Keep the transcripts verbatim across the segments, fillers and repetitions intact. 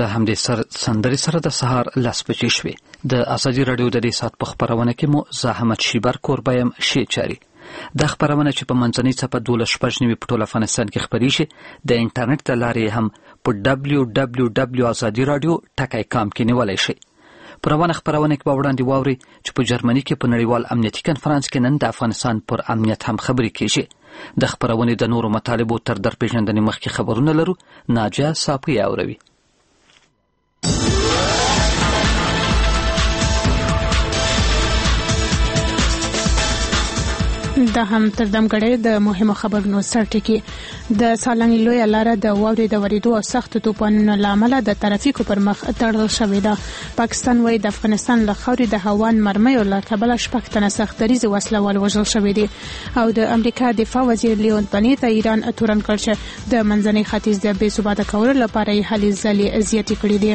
له همدې سر سندري سره د سهار لاس بجې شوې. د ازادي رادیو د دې سات په خبرونه کې مو زحمت شیبر کوربایم شي چاري. د خبرونه چې په منځنۍ څپه دولس شپږ نیمې په ټول افغانستان کې خبري شي د انټرنیټ له لارې هم په دبلیو دبلیو دبلیو ډاٹ ازادي رادیو ټاکای کام کې نیولای شي. پروانه خبرونه کې په وړاندې واوري چې په جرمني کې په نړیوال امنیتي کنفرانس کې نن د افغانستان پر امنیت هم خبري کیږي. د خبرونه د نورو مطالبو تر درپېژندنې مخکې خبرونه لرو. ناجا صافي اوروي. د هم تر دمګړې د مهمو خبرونو سرټکی. د سالنګ لوی لاره د واورې د وریدو او سخت طوفانونو لامل د ترافیکو پر مخ تړل شوې ده. پاکستان وايي د افغانستان له خاورې د هوان مرمیو له کبله شپږ تنه سختدریز وسله وال وژل شوې دي. او د امریکا دفاع وزیر لیون پنی ته ایران تورن کړ چې د منځني ختیځ د بې ثباته کولو لپاره یې هلې ځلې زیاتې کړې دي.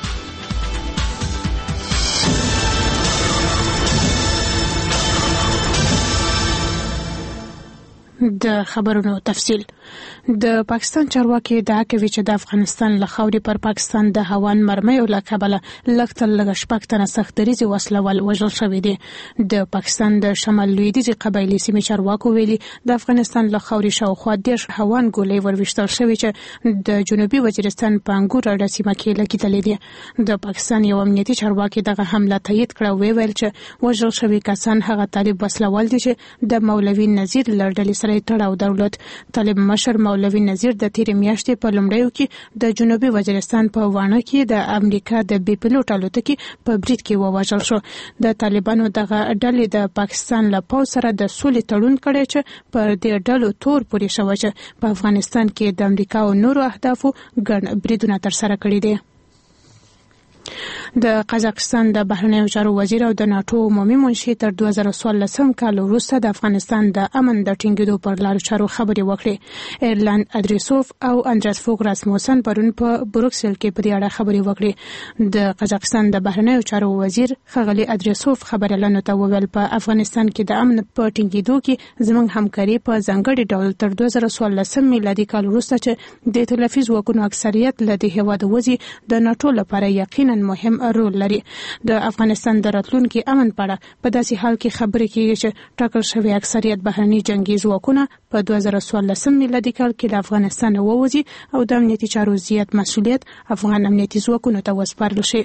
د خبرونو تفصیل. د پاکستان چارواکي ادعا کوي چې د افغانستان له خاورې پر پاکستان د هوان مرمیو له کبله لږ تر لږه شپږ تنه سختدریز وسله وال وژل شوي دي. د پاکستان د شمال لویدیځې قبایلي سیمې چارواکو ویلي د افغانستان له خاورې شاوخوا دېرش هوان ګولۍ ورویشتل شوي چې د جنوبي وزیرستان په انګور اډه سیمه کې لګېدلې دي. د پاکستان یو امنیتي چارواکي دغه حمله تایید کړه او ویل چې وژل شوي کسان هغه طالب وسله وال دي چې د مولوي نذیر له ډلې سره تړاو درلود. طالب مشر مولوي نذیر د تیر میاشتې په لومړیو کې د جنوبي وزیرستان په وانه کې د امریکا د بي پلوټ الوتکې په برید کې ووژل شو. د طالبانو دغه ډلې د پاکستان له پوځ سره د سولې تړون کړی چې پر دې ډلو تور پورې شوی چې په افغانستان کې د امریکا او نورو اهدافو ګڼ بریدونه ترسره کړي دي. د قزاقستان د بهرنیو چارو وزیر او د ناتو عمومي منشي تر دوه زره څوارلسم کال وروسته د افغانستان د امن د ټینګېدو پر لارو چارو خبرې وکړې. ایرلند ادریسوف او اندرس فوګ راسموسن پرون په بروکسل کې په دې اړه خبرې وکړې. د قزاقستان د بهرنیو چارو وزیر ښاغلي ادریسوف خبريالانو ته وویل په افغانستان کې د امن په ټینګېدو کې زموږ همکاري په ځانګړي ډول تر دوه زره څوارلسم میلادي کال وروسته چې د ائتلافي ځواکونو اکثریت له دې هېواده وځي د ناتو لپاره یقینا مهم رول لري. د افغانستان د راتلونکي امن په اړه په داسې حال کې خبرې کیږي چې ټاکل شوی اکثریت بهرني جنگي ځواکونه په دوه زره څوارلسم میلادي کال کې د افغانستان ووځي او د امنیتي چارو زیات مسؤلیت افغان امنیتي ځواکونو ته وسپارل شي.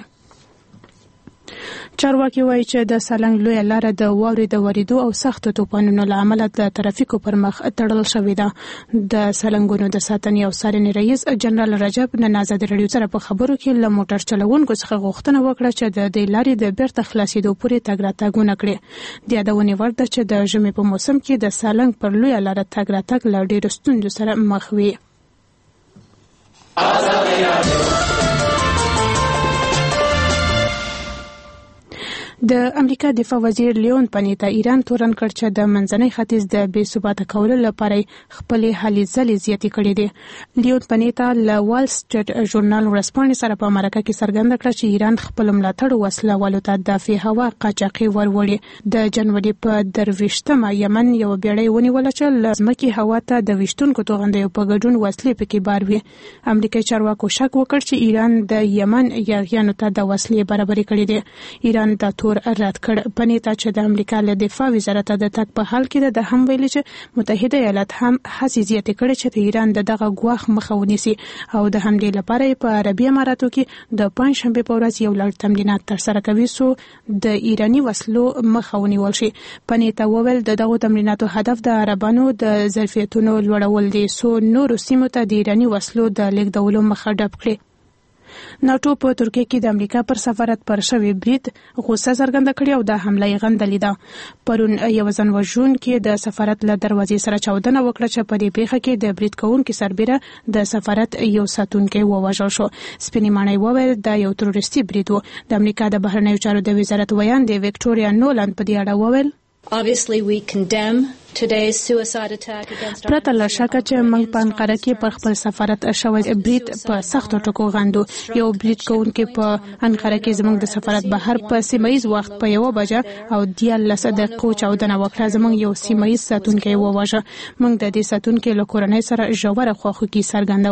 چارواکي وایي چې د سالنګ لوی لاره د واورې د وریدو او سخت طوفانونو له امله د ترافیکو پر مخ تړل شوې ده. د سالنګونو د ساتنې او څارنې رئیس جنرال رجب نن ازادي رادیو سره په خبرو کې له موټر چلوونکو څخه غوښتنه وکړه چې د دې لارې د بیرته خلاصېدو پورې تګ راتګونه کړي. د یادونې وړ ده چې د ژمي په موسم کې د سالنګ پر لوی لاره تګ راتګ له ډېرو ستونزو سره مخ وي. د امریکا دفاع وزیر لیون پنی ته ایران تورن کړ چې د منځني ختیځ د بې ثباته کولو لپاره خپل هلې ځلې زیاتې کړې دي. لیون پنی ته له وال سټریټ ژورنال ورسپانې سره په مرکه کې څرګنده کړه چې ایران خپل ملاتړ وسله والو ته د دفاع هوا قاچاقي وروړي. د جنوري په درویشتمه یمن یو بیړۍ ونیوله چې له ځمکې هوا ته د ویشتونکو توغندیو په ګډون وسلې پکې بار وي. امریکایي چارواکو شک وکړ چې ایران د یمن یاغیانو ته د وسلې برابري کړې دي. ایران د رد کړ. پنی ته چې د امریکا له دفاع وزارت د تک په حال کې د هم ویلي چې متحده ایالات هم هڅې زیاتې کړې چې د ایران د دغه ګواښ مخه ونیسي او د حملې لپاره په عربي اماراتو کې د پنځشنبه په ورځ یو لړ تمرینات ترسره کوي سو د ایرانی وسلو مخه ونیول شي. پنی ته وویل د دغه تمریناتو هدف د عربانو د ظرفیتونو لوړول دي سو نور سیمو ته د ایرانی وسلو د لیږدولو مخه ډب کړي. ناتو په ترکیه کې د امریکا پر سفارت پر شوی برید غوسه څرګنده کړې او د حمله یې غندلې ده. پرون یو ځان وژونکي د سفارت له دروازې سره چاودنه وکړه چې په دې پیښه کې د برید کوونکي سربېره د سفارت یو ساتونکی ووژل شو. سپینې ماڼۍ وویل دا یو تروریستي برید و. د امریکا د بهرنیو چارو د وزارت ویان د وکټوریا نولند په دې اړه وویل Obviously we condemn today's suicide attack against our پرته له شکه چې موږ په انقره کې پر خپل سفارت شوی برید په سختو ټکو غندو. یو برید کوونکی په انقره کې زموږ د سفارت بهر په سیمایي وخت په یو بجه او دیارلس دقیقو چاودنه وکړه. زموږ یو سیمایي ساتونکی وواژه. موږ د دې ساتونکي له کورنۍ سره ژوره خواخوږي څرګندوو.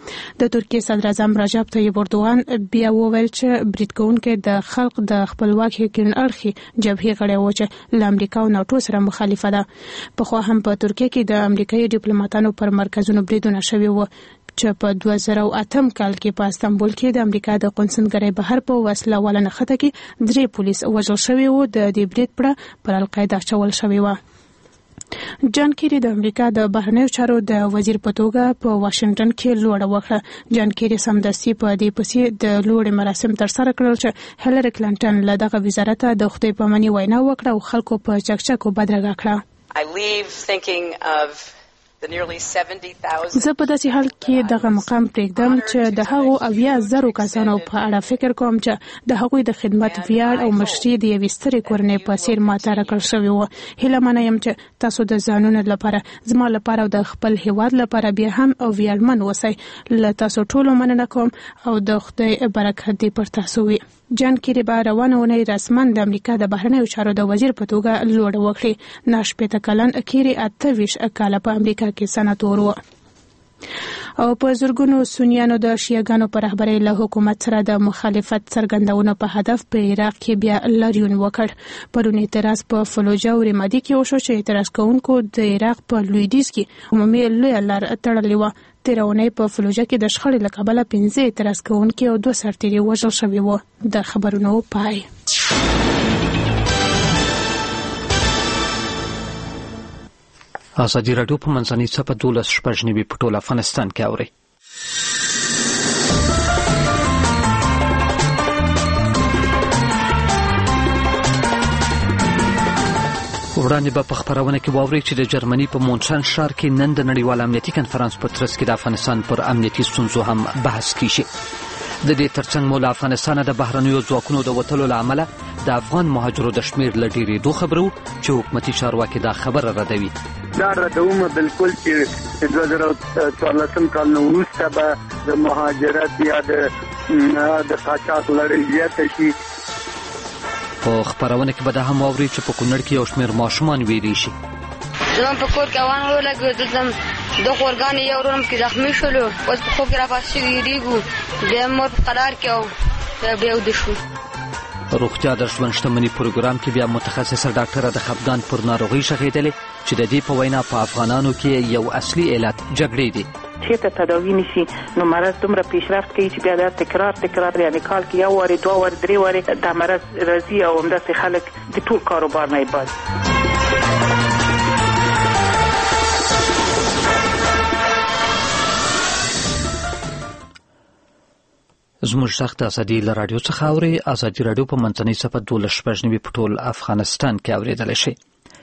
د ترکیې صدر اعظم رجب طیب اردوغان بیا وویل چې برید کوونکي د خلق د خپلواکۍ کین اړخي جبهې غړي و چې له امریکا او ناتو سره مخالفه ده. په خو هم په ترکیه کې د امریکایي ډیپلوماټانو پر مرکزونو بریدونه شوي و چې په دوه زره او اتم کال کې په استانبول کې د امریکا د قونسلګرۍ بهر په وسله واله نښته کې درې پولیس وژل شوي وو. د دې برید پړه پر القاعده اچول شوی و. جان کیری د امریکا د بهرنیو چارو د وزیر په توګه په واشنگټن کې لوړه وکړه. جان کیری سمدستي په دې پسې د لوړې مراسم ترسره کړل چې هیلری کلینټن له دغه وزارت د خدای پاماني وینا وکړه او خلکو په چکچکو بدرګه کړه. I leave thinking of the nearly seventy thousand زه په داسې حال کې دغه مقام پرېږدم چې د هغو اویا زرو کسانو په اړه فکر کوم چې د هغوی د خدمت ویاړ او مشري د یوې سترې کورنۍ په څېر ماته راکړل شوی و. هیله منه یم چې تاسو د ځانونو لپاره، زما لپاره او د خپل هیواد لپاره بیا هم او ویاړمن اوسئ. له تاسو ټولو مننه کوم او د خدای برکت دې پر تاسو وي. جان کیری به روانه اونۍ رسماً د امریکا د بهرنیو چارو د وزیر په توګه لوړه وکړي. نه شپېته کلن کیری اته ویشت کاله په امریکا کې سناتور و او په زرګونو سنیانو د شیعاګانو په رهبرۍ له حکومت سره د مخالفت څرګندونو په هدف په عراق کې بیا لاریون وکړ. پرون اعتراض په فلوجه او رمادي کې وشو چې اعتراض کوونکو د عراق په لویدیځ کې عمومي لویه لار تړلې وه. تیرونی په فلوجه کې د شخړې له کبله پنځه اعتراض کوونکي او دوه سرتیري وژل شوي وو. د خبرونو پای. ازادي راډیو په منځنۍ څپه دولس شپږ نوي په ټول افغانستان کې اوري. وړاندې به په خبرونه کې واوري چې د جرمني په مونشن ښار کې نن د نړیوال امنیتي کنفرانس په ترڅ کې د افغانستان پر امنیتي ستونزو هم بحث کیږي. د دې ترڅنګ مو له افغانستانه د بهرنیو ځواکونو د وتلو له امله د افغان مهاجرو د شمېر له ډېرېدو خبرو چې حکومتي چارواکي دا خبره ردوي. دا ردومه بالکل چې دوه زره څوارلسم کال نه وروسته به د مهاجرت یا د قاچاق لړۍ زیاته شي. په خبرونه کې به دا هم واوري چې په کونړ کې یو شمېر ماشومان ویری شي. زما په کور کې وان ولګو دلته د خورګان یو ورم کې زخمی شولو اوس په خوب کې را پاسې ویریږو د مور په قرار کې او بیا ود شو. روغتیا د ژوند شتمنۍ پروګرام کې بیا متخصصه ډاکټره د خپګان پر ناروغۍ شغېدلې چې د دې په وینا په افغانانو کې یو اصلي علت جګړې دي. چې ته تداوی نشي نو مرض دومره پیشرفت کوي چې بیا د تکرار تکرار یعنی کال کې یو واري دوه واري درې واري د مرض راځي او همداسې خلک د ټول کاروبار نه ایباز. زموږ غږ د ازادي له راډیو څخه اوري. ازادي راډیو په منځنۍ څپه دولس شپږ نوي په ټول افغانستان کې اورېدلی شي.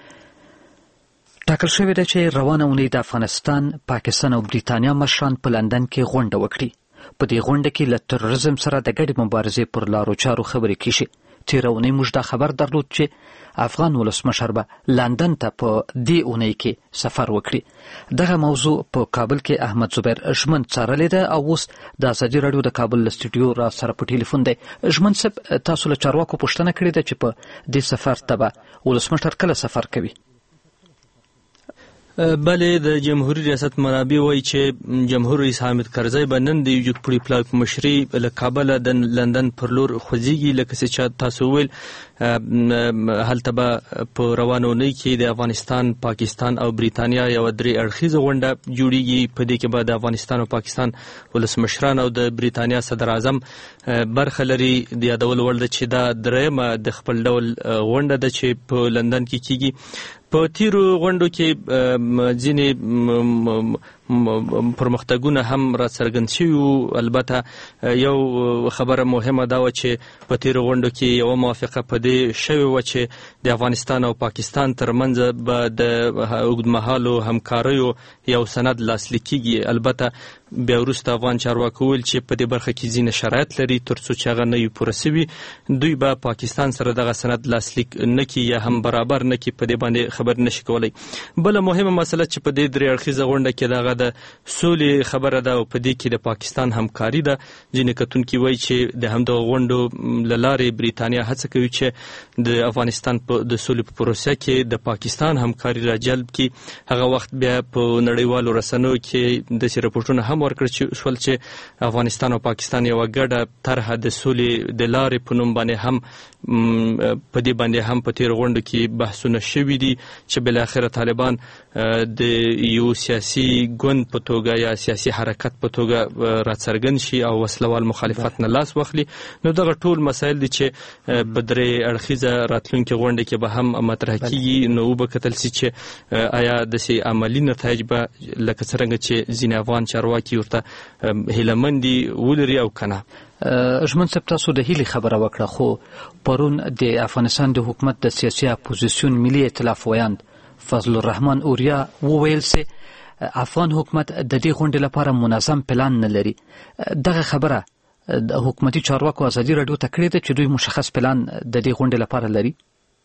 ټاکل شوې ده چې روانه اونۍ د افغانستان، پاکستان او بریتانیا مشران په لندن کې غونډه وکړي. په دې غونډه کې له تروریزم سره د ګډې مبارزې پر لارو چارو خبرې کیږي. تېره اونۍ موږ دا خبر درلود چې افغان ولسمشر به لندن ته په دې اونۍ کې سفر وکړي. دغه موضوع په کابل کې احمد زبیر ژمن څارلې ده او اوس د ازادي راډیو د کابل له سټوډیو را سره په ټلیفون دی. ژمن صاحب، تاسو له چارواکو پوښتنه کړې ده چې په دې سفر ته به ولسمشر کله سفر کوي؟ بله، د جمهوریت ریاست منابع وایي چې جمهور رئیس حامد کرزی به نن د یو جګپوړي پلاک مشري له کابله د لندن پر لور خوځېږي. لکه چې تاسو ویل هلته به په روانه اونۍ کې د افغانستان، پاکستان او بریتانیا یو درې اړخیزه غونډه جوړیږي. په دې کې به د افغانستان او پاکستان ولسمشران او د بریتانیا صدر اعظم برخه لري. د یادولو وړ ده چې دا درېیمه د خپل ډول غونډه ده چې په لندن کې کیږي. په تیرو غونډو کې ځینې پرمختګونه هم را څرګند شوي وو. البته یو خبره مهمه دا وه چې په تیرو غونډو کې یوه موافقه په دې شوې وه چې د افغانستان او پاکستان ترمنځ به د اوږدمهالو همکاریو یو سند لاسلیک کیږي. البته بیا وروسته افغان چارواکو ویل چې په دې برخه کې ځینې شرایط لري، تر څو چې هغه نه وي پوره سوي دوی به پاکستان سره دغه سند لاسلیک نه کړي یا هم برابر نه کړي، په دې باندې خبر نشي کولی. بله مهمه مسله چې په دې درې اړخیزه غونډه کې دغه دا د سولې خبره ده او په دې کې د پاکستان همکاري ده. ځینې کتونکي وایي چې د همدغه غونډو له لارې بریتانیا هڅه کوي چې د افغانستان په د سولې په پروسه کې د پاکستان همکاري را جلب کړي. هغه وخت بیا په نړیوالو رسنیو کې داسې رپورټونه هم ورکړل شول چې افغانستان او پاکستان یوه ګډه طرحه د سولې د لارې په نوم باندې هم په دې باندې هم په تېرو غونډو کې بحثونه شوي دي چې بالاخره طالبان د یو سیاسي ګوند په توګه یا سیاسي حرکت په توګه راڅرګند شي او وسلوال مخالفت نه لاس واخلي. نو دغه ټول مسایل دي چې په درې اړخیزه راتلونکې غونډه کې به هم مطرح کیږي. نو وبه کتل سي چې آیا داسې عملي نتایج به لکه څرنګه چې ځینې افغان چارواکي ورته هیله مندي ولري او که نه. ژمن صاحب تاسو د هیلې خبره وکړه، خو پرون د افغانستان د حکومت د سیاسي اپوزیسیون ملي ائتلاف ویاند فضل الرحمن اوریا وویل چې افغان حکومت د دې غونډې لپاره منظم پلان نه لري. دغه خبره د حکومتي چارواکو ازادي راډیو ته کړې ده چې دوی مشخص پلان د دې غونډې لپاره لري.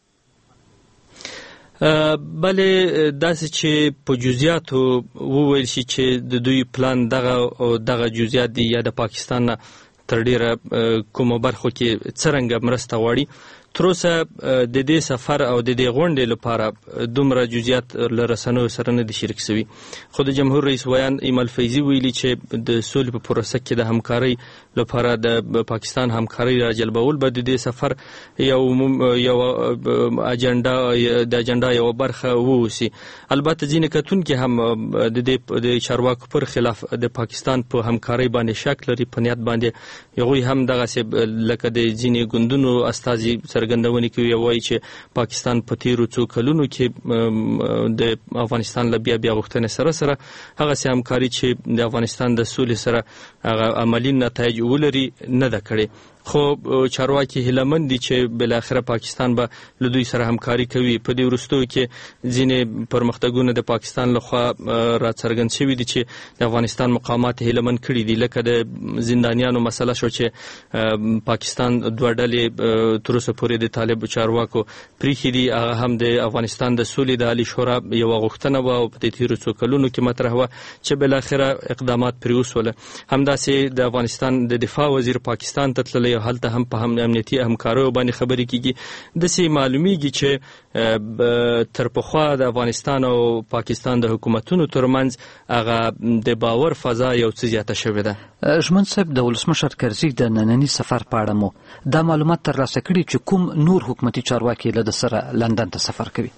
بلې داسې چې په جزئیاتو وویل شي چې د دوی پلان دغه دغه جزئیات دي یا د پاکستان نه تر ډیره کومو برخو کې څرنګه مرسته غواړي. تر اوسه د دې سفر او د دې غونډې لپاره دومره جزئیات له رسنیو سره نه دي شریک شوي. خو د جمهور رئیس ویان ایمل فیضي ویلي چې د سولې په پروسه کې د همکارۍ لپاره د پاکستان همکارۍ را جلبول به د دې سفر یو یو اجنډا د اجنډا یو برخه ووسی. البته ځینې کتونکي هم د دې د چارواکو پر خلاف د پاکستان په همکارۍ باندې شک لري. په نیت باندې هغوی هم دغسې لکه د ځینې ګوندونو استازي څرګندونې کوي او وایي چې پاکستان په تیرو څو کلونو کې د افغانستان له بیا بیا غوښتنې سره سره هغسې همکاري چې د افغانستان د سولې سره هغه عملي نتایج ولري نه ده کړې. خو چارواکي هیلهمند دي چې بالاخره پاکستان به له دوی سره همکاري کوي. په دې وروستیو کې ځینې پرمختګونه د پاکستان لخوا راڅرګند شوي دي چې د افغانستان مقامات هیلهمند کړي دي، لکه د زندانیانو مسله شو چې پاکستان دوه ډلې تر اوسه پورې د طالب چارواکو پریښي دي. هغه هم د افغانستان د سولې د عالي شورا یوه غوښتنه وه او په دې تېرو څو کلونو کې مطرح وه چې بالاخره اقدامات پرې وسوله. همداسې د افغانستان د دفاع وزیر پاکستان ته تللی او هلته هم په هم امنیتي همکاریو باندې خبرې کېږي. داسې معلومیږي چې تر پخوا د افغانستان او پاکستان د حکومتونو ترمنځ هغه د باور فضا یو څه زیاته شوې ده. ژمن صاحب د ولسمشر کرزي د ننني سفر په اړه مو دا معلومات ترلاسه کړي چې کوم نور حکومتي چارواکي له ده سره لندن ته سفر کوي؟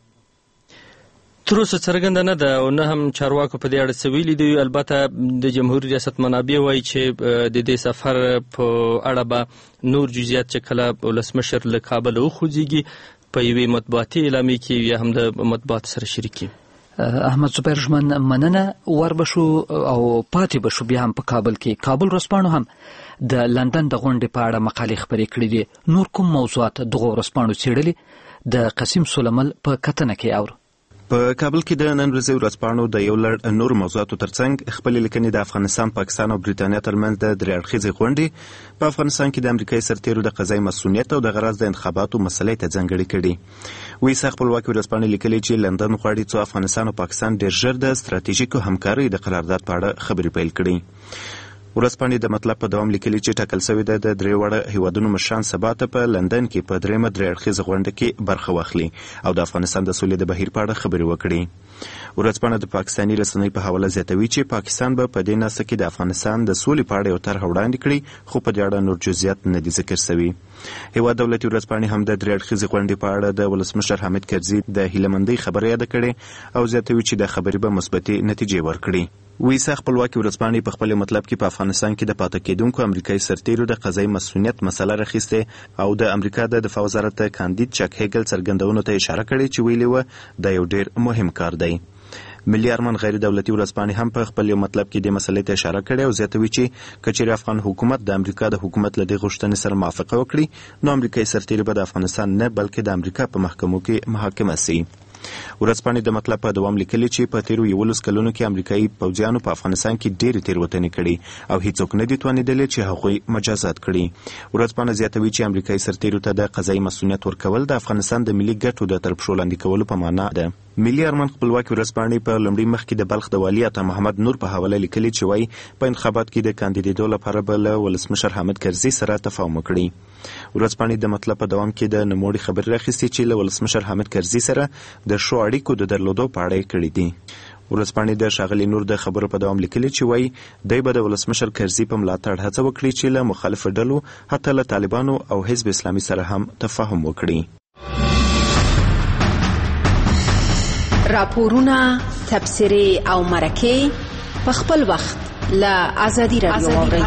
تر اوسه څرګنده نه ده او نه هم چارواکو په دې اړه څه ویلي دي. البته د جمهوري ریاست منابع وایي چې د دې سفر په اړه به نور جزئیات چې کله ولسمشر له کابل وخوځېږي په یوې مطبوعاتي اعلامیې کې یا هم د مطبوعاتو سره شریکي. احمد زبیر ژمن مننه. ور بشو او پاتې بشو بیا هم په کابل کې. کابل ورځپاڼو هم د لندن د غونډې په اړه مقالې خپرې کړې دي. نور کوم موضوعات دغو ورځپاڼو څېړلي د قسیم سلیمل په کتنه کې اورو. په کابل کې د نن ورځې ورځپاڼو د یو لړ نور موضوعاتو ترڅنګ خپلې لیکنې د افغانستان، پاکستان او بریتانیا ترمنځ د درې اړخیزې غونډې په افغانستان کې د امریکایي سرتیرو د قضایي مسؤلیت او د غرض د انتخاباتو مسلې ته ځانګړې کړي. ویسا خپلواکي ورځپاڼې لیکلي چې لندن غواړي څو افغانستان او پاکستان ډېر ژر د ستراتیژیکو همکارۍ د قرارداد په اړه خبرې پیل کړي. ورځپاڼې د مطلب په دوام لیکلي چې ټاکل شوې ده د درې واړه هیوادونو مشران سبا ته په لندن کې په درېیمه درې اړخیزه غونډه کې برخه واخلي او د افغانستان د سولې د بهیر په اړه خبرې وکړي. ورځپاڼه د پاکستاني رسنۍ په حواله زیاتوي چې پاکستان به په دې ناسته کې د افغانستان د سولې په اړه یو طرحه وړاندې کړي، خو په دې اړه نور جزئیات نه دي ذکر شوي. هیواد دولتي ورځپاڼې هم د درې اړخیزې غونډې په اړه د ولسمشر حامد کرزي د هیلهمندۍ خبره یاده کړې او زیاتوي چې د خبرې به مثبتې نتیجې ورکړي. ویسا خپلواکي ورځپاڼې په خپل مطلب کې په افغانستان کې د پاتې کېدونکو امریکایي سرتیرو د قضایي مسؤلیت مسله راخیستې او د امریکا د دفاع وزارت کاندید چک هیګل څرګندونو ته اشاره کړې چې ویلي وه دا یو ډېر مهم کار دی. ملي ارمان غیر دولتي ورځپاڼې هم په خپل مطلب کې د مسلې ته اشاره کړې او زیاتوي چې کچېرې افغان حکومت د امریکا د حکومت له دې غوښتنې سره موافقه وکړي نو امریکایي سرتیري به د افغانستان نه بلکې د امریکا په محکمو کې محاکمه سي. ورځپاڼې د مطلب په دوام لیکلي چې په تیرو یولس کلونو کې امریکایي پوځیانو په افغانستان کې ډېرې تېروتنې کړي او هیڅوک نه دي توانېدلی چې هغوی مجازات کړي. ورځپاڼه زیاتوي چې امریکایي سرتیرو ته د قضایي مسؤلیت ورکول د افغانستان د ملي ګټو د تر پښو لاندې کولو په معنا ده. ملي ارمان خپلواکي ورځپاڼې په لومړي مخ کې د بلخ د والي عطا محمد نور په حواله لیکلي چې وایي په انتخابات کې د کاندیدېدو لپاره به له ولسمشر حامد کرزي سره تفاهم وکړي. ورځپاڼې د مطلب په دوام کې د نوموړي خبرې راخیستې چې له ولسمشر حامد کرزي سره د ښو اړیکو د درلودو په اړه یې کړي دي. ورځپاڼې د ښاغلي نور د خبرو په دوام لیکلي چې وایي دی به د ولسمشر کرزي په ملاتړ هڅه وکړي چې له مخالفو ډلو حتی له طالبانو او حزب اسلامي سره هم تفاهم وکړي. راپورونه، تبصرې او مرکې په خپل وخت له ازادي رادیو واورئ.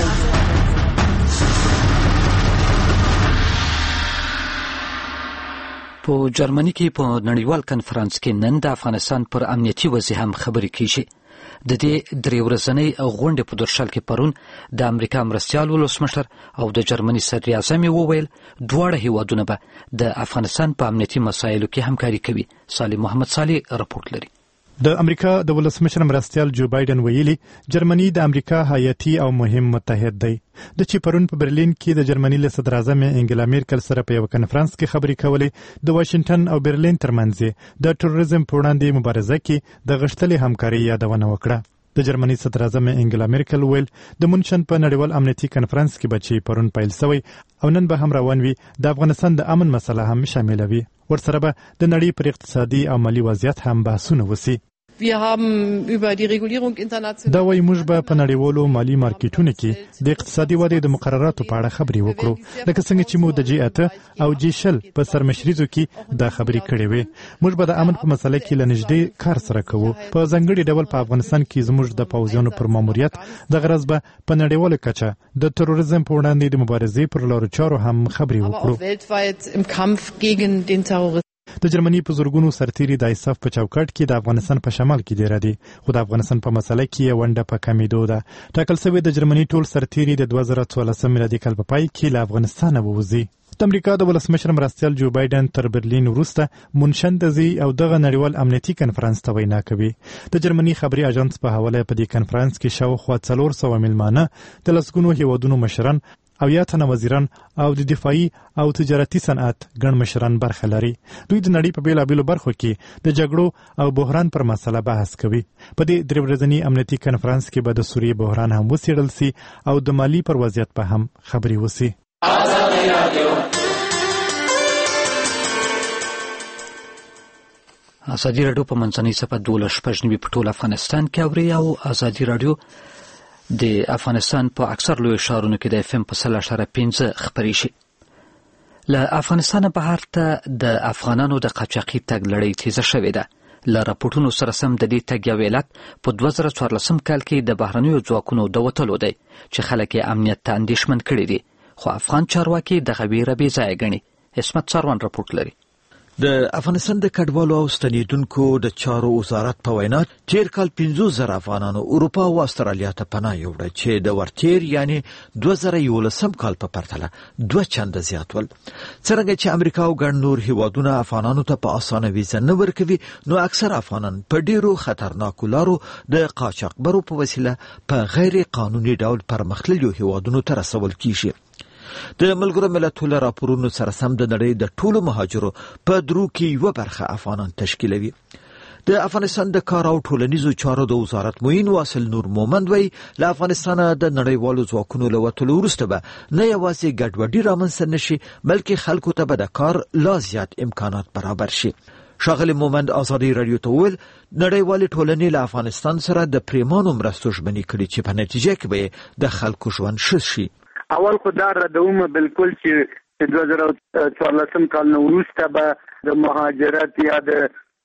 په جرمني کې په نړیوال کنفرانس کې نن د افغانستان پر امنیتي وضعیت هم خبرې کیږي. د دې درې ورځنۍ غونډې په درشل کې پرون د امریکا مرستیال ولسمشر او د جرمني صدر اعظم وویل دواړه هیوادونه به د افغانستان په امنیتي مسایلو کې همکاري کوي. صالح محمد صالح رپورټ لري. د امریکا د ولسمشر مرستیال جو بایدن ویلي جرمني د امریکا حیاتي او مهم متحد دی. د چې پرون په برلین کې د جرمني له صدر اعظم انګلا میرکل سره په یو کنفرانس کې خبرې کولې د واشنگټن او برلین ترمنځ د تروریزم په وړاندې مبارزه کې د غښتلې همکاري یادونه وکړه. د جرمني صدر اعظم انګلا میرکل ویل د مونشن په نړیوال امنیتي کنفرانس کې به چې پرون پیل شوی او نن به هم روان وي د افغانستان د امن مسله هم شامله وي. ورسره به د نړۍ پر اقتصادي او مالي وضعیت هم بحثونه وشي. Wir haben über die Regulierung international دا وایي موږ به په نړیوالو مالي مارکیټونو کې د اقتصادي ودې د مقرراتو په اړه خبرې وکړو لکه څنګه چې موږ د جی اته او جی شل په سرمشریزو کې دا خبرې کړې وې. موږ به د امن په مسله کې له نږدې کار سره کوو. په ځانګړي ډول په افغانستان کې زموږ د پوځیانو پر ماموریت د غرض به په نړیواله کچه د تروریزم په وړاندې د مبارزې پر لارو چارو هم خبرې وکړو. weltweit im Kampf gegen den Terrorismus. د جرمني په زورګونو سرتیري د ایساف په چوکاټ کې د افغانستان په شمال کې دی ردي خو د افغانستان په مسله کې ونډه په کمیدو ده. ټاکل شوی د جرمني ټول سرتیري د دوه زره څوارلسم میلادي کال په پای کې له افغانستانه ووځي. د امریکا د ولسمشر مرستیال جو بایدن تر برلین وروسته مونشن ته ځي او دغه نړیوال امنیتي کنفرانس ته وینا کوي. د جرمني خبري اژانس په حواله په دې کنفرانس کې شاوخوا څلور سوه میلمانه د لسګونو هیوادونو مشران او یا تنه وزیران او د دفاعي او تجارتي صنعت ګڼ مشران برخه لري. دوی د نړۍ په بیلابیلو برخو کې د جګړو او بحران پر مسله بحث کوي. په دې درې ورځني امنیتي کنفرانس کې به د سوریې بحران هم وڅېړل سي او د مالي پر وضعیت په هم خبرې وسي. ازادي راډیو په منځنۍ صفحه دولس شپږ نوي په ټول افغانستان کې اوري او ازادي راډیو د افغانستان په اکثر لوی ښارونو کې د اف ام په سل اشاره پنځه خپرې شي. له افغانستانه بهر ته د افغانانو د قاچاقي تګ لړۍ تیزه شوې ده. له راپورټونو سره سم د دې تګ یو علت په دوه زره څوارلسم کال کې د بهرنیو ځواکونو د وتلو دی چې خلک یې امنیت ته اندېښمن کړي دي خو افغان چارواکي دغه ویره بې ځایه ګڼي. عصمت ساروان راپورټ لري. د افغانستان د کډوالو او ستنیدونکو د چارو وزارت په وینا تیر کال پنځوس زره افغانانو اروپا او استرالیا ته پناه یووړه چې د ورتیر یعنی دوه زره یولسم کال په پرتله دوه چنده زیات ول. څرنګه چې امریکا او ګڼ نور هیوادونه افغانانو ته په اسانه ویزه نه ورکوي نو اکثر افغانان په ډیرو خطرناکو لارو د قاچاقبرو په وسیله په غیر قانوني ډول پرمختللو هیوادونو ته رسول کیږي. د ملګرو ملتونو راپورونو سره سم د نړۍ د ټولو مهاجرو په درو کې یو برخه افغانان تشکیلوي. د افغانستان د کار او ټولنیزو چارو د وزارت معین واصل نور مومند وی له افغانستانه د نړیوالو ځواکونو له وتلو وروسته به نه یوازې ګډوډي رامنځته نشي بلکې خلکو ته به د کار لا زیات امکانات برابر شي. ښاغلی مومند ازادي راډیو ته وویل نړیوالې ټولنې له افغانستان سره د پریمانو مرستو ژمنې کړي چې په نتیجه کې به د خلکو ژوند ښه شي. اول خو دا ردومه بالکل چې دوه زره څوارلسم کال نه وروسته به د مهاجرت یا د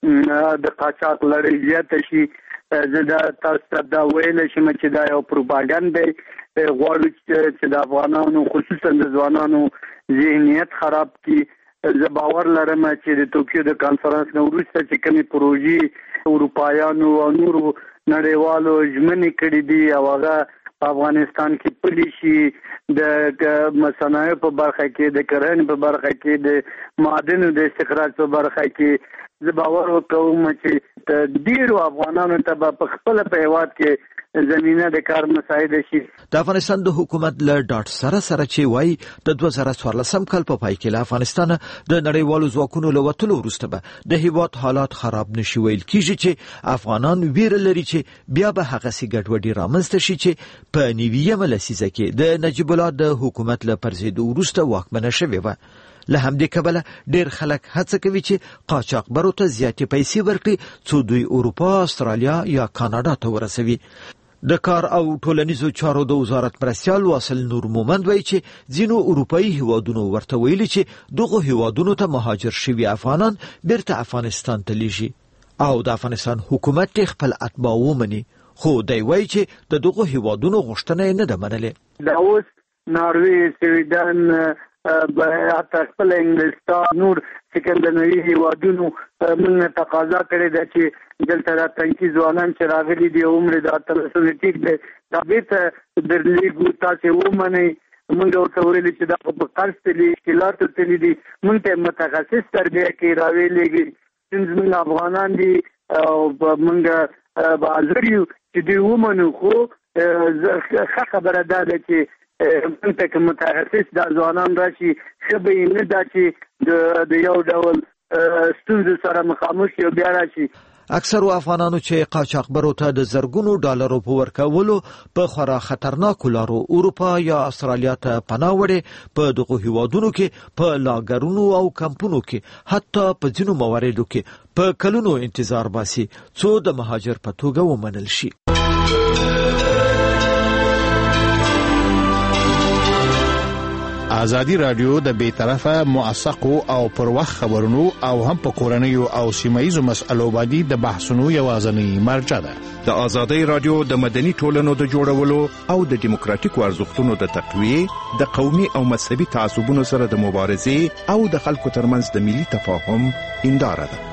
د قاچاق لړۍ زیاته شي. زه دا تاسو ته دا ویلی شم چې دا یو پروپاګند دی. غواړو چې د افغانانو خصوصا د ځوانانو ذهنیت خراب کړي. زه باور لرم چې د توکیو د کانفرنس نه وروسته چې کومې پروژې اروپایانو او نورو نړیوالو ژمنې کړي دي او هغه په افغانستان کې پلي شي د مصنوعي په برخه کې د کرنې په برخه کې د معدنو د استخراج په برخه کې زه باور وکوم چې ډیرو افغانانو ته په خپل په هیواد کې زمینه د کار مساعده شي. د افغانستان د حکومت له ډاټ سره سره چې وایي د دوه زره څوارلسم کال په پای کې له افغانستان د نړیوالو ځواکونو له وتلو وروسته به د هیواد حالات خراب نشي ویل کیږي چې افغانان ویره لري چې بیا به هغسې ګډوډي رامنځته شي چې په نویمه لسیزه کې د نجیب الله د حکومت له پرځېدو وروسته واکمنه شوې وه. له همدې کبله ډېر خلک هڅه کوي چې قاچاقبرو ته زیاتې پیسې ورکړي څو دوی اروپا، استرالیا یا کاناډا ته ورسوي. د کار او ټولنیزو چارو د وزارت مرستیال واصل نور مومند وایي چې ځینو اروپایي هیوادونو ورته ویلي چې دغو هیوادونو ته مهاجر شوي افغانان بیرته افغانستان ته لیږي او د افغانستان حکومت خپل اتباع ومني، خو دی وایي چې د دغو هیوادونو غوښتنه یې نه ده منلې. دا اوس ناروې، سویډن، حتی خپل انګلستان، نور سکندنوي هیوادونو موږ تقاضا کړې ده چې دلته را تنکي ځوانان چې راغلي دي عمر د اتلسمې ټیک دی دا بیرته درلیږو، تاسې ومنئ. موږ ورته ویلي چې دا په قرض تلي، اشکالاتو تلي دي، موږ ته متخصص تربیه کې راویلېږي. زموږ افغانان دي او موږ حاضر یو چې دوی ومنو، خو ښه خبره دا ده چې موږ ته که متخصص دا ځوانان راشي ښه به یې نه دا چې د یو ډول ستونزو سره مخامخ شي او بیا راشي. اکثرو افغانانو چې قاچاقبرو ته د زرګونو ډالرو په ورکولو په خورا خطرناکو لارو اروپا یا استرالیا ته پناه وړې، په دغو هیوادونو کې په لاګرونو او کمپونو کې حتی په ځینو مواردو کې په کلونو انتظار باسي څو د مهاجر په توګه ومنل شي. ازادي رادیو د بیطرفه، موثقو او پر وخت خبرونو او هم په کورنیو او سیمایي مسألو باندې د بحثونو یوازینی مرجع ده. د ازادي رادیو د مدني ټولنو د جوړولو او د دیموکراتیکو ارزښتونو د تقویه، د قومي او مذهبي تعصبونو سره د مبارزې او د خلکو ترمنځ د ملي تفاهم هنداره ده.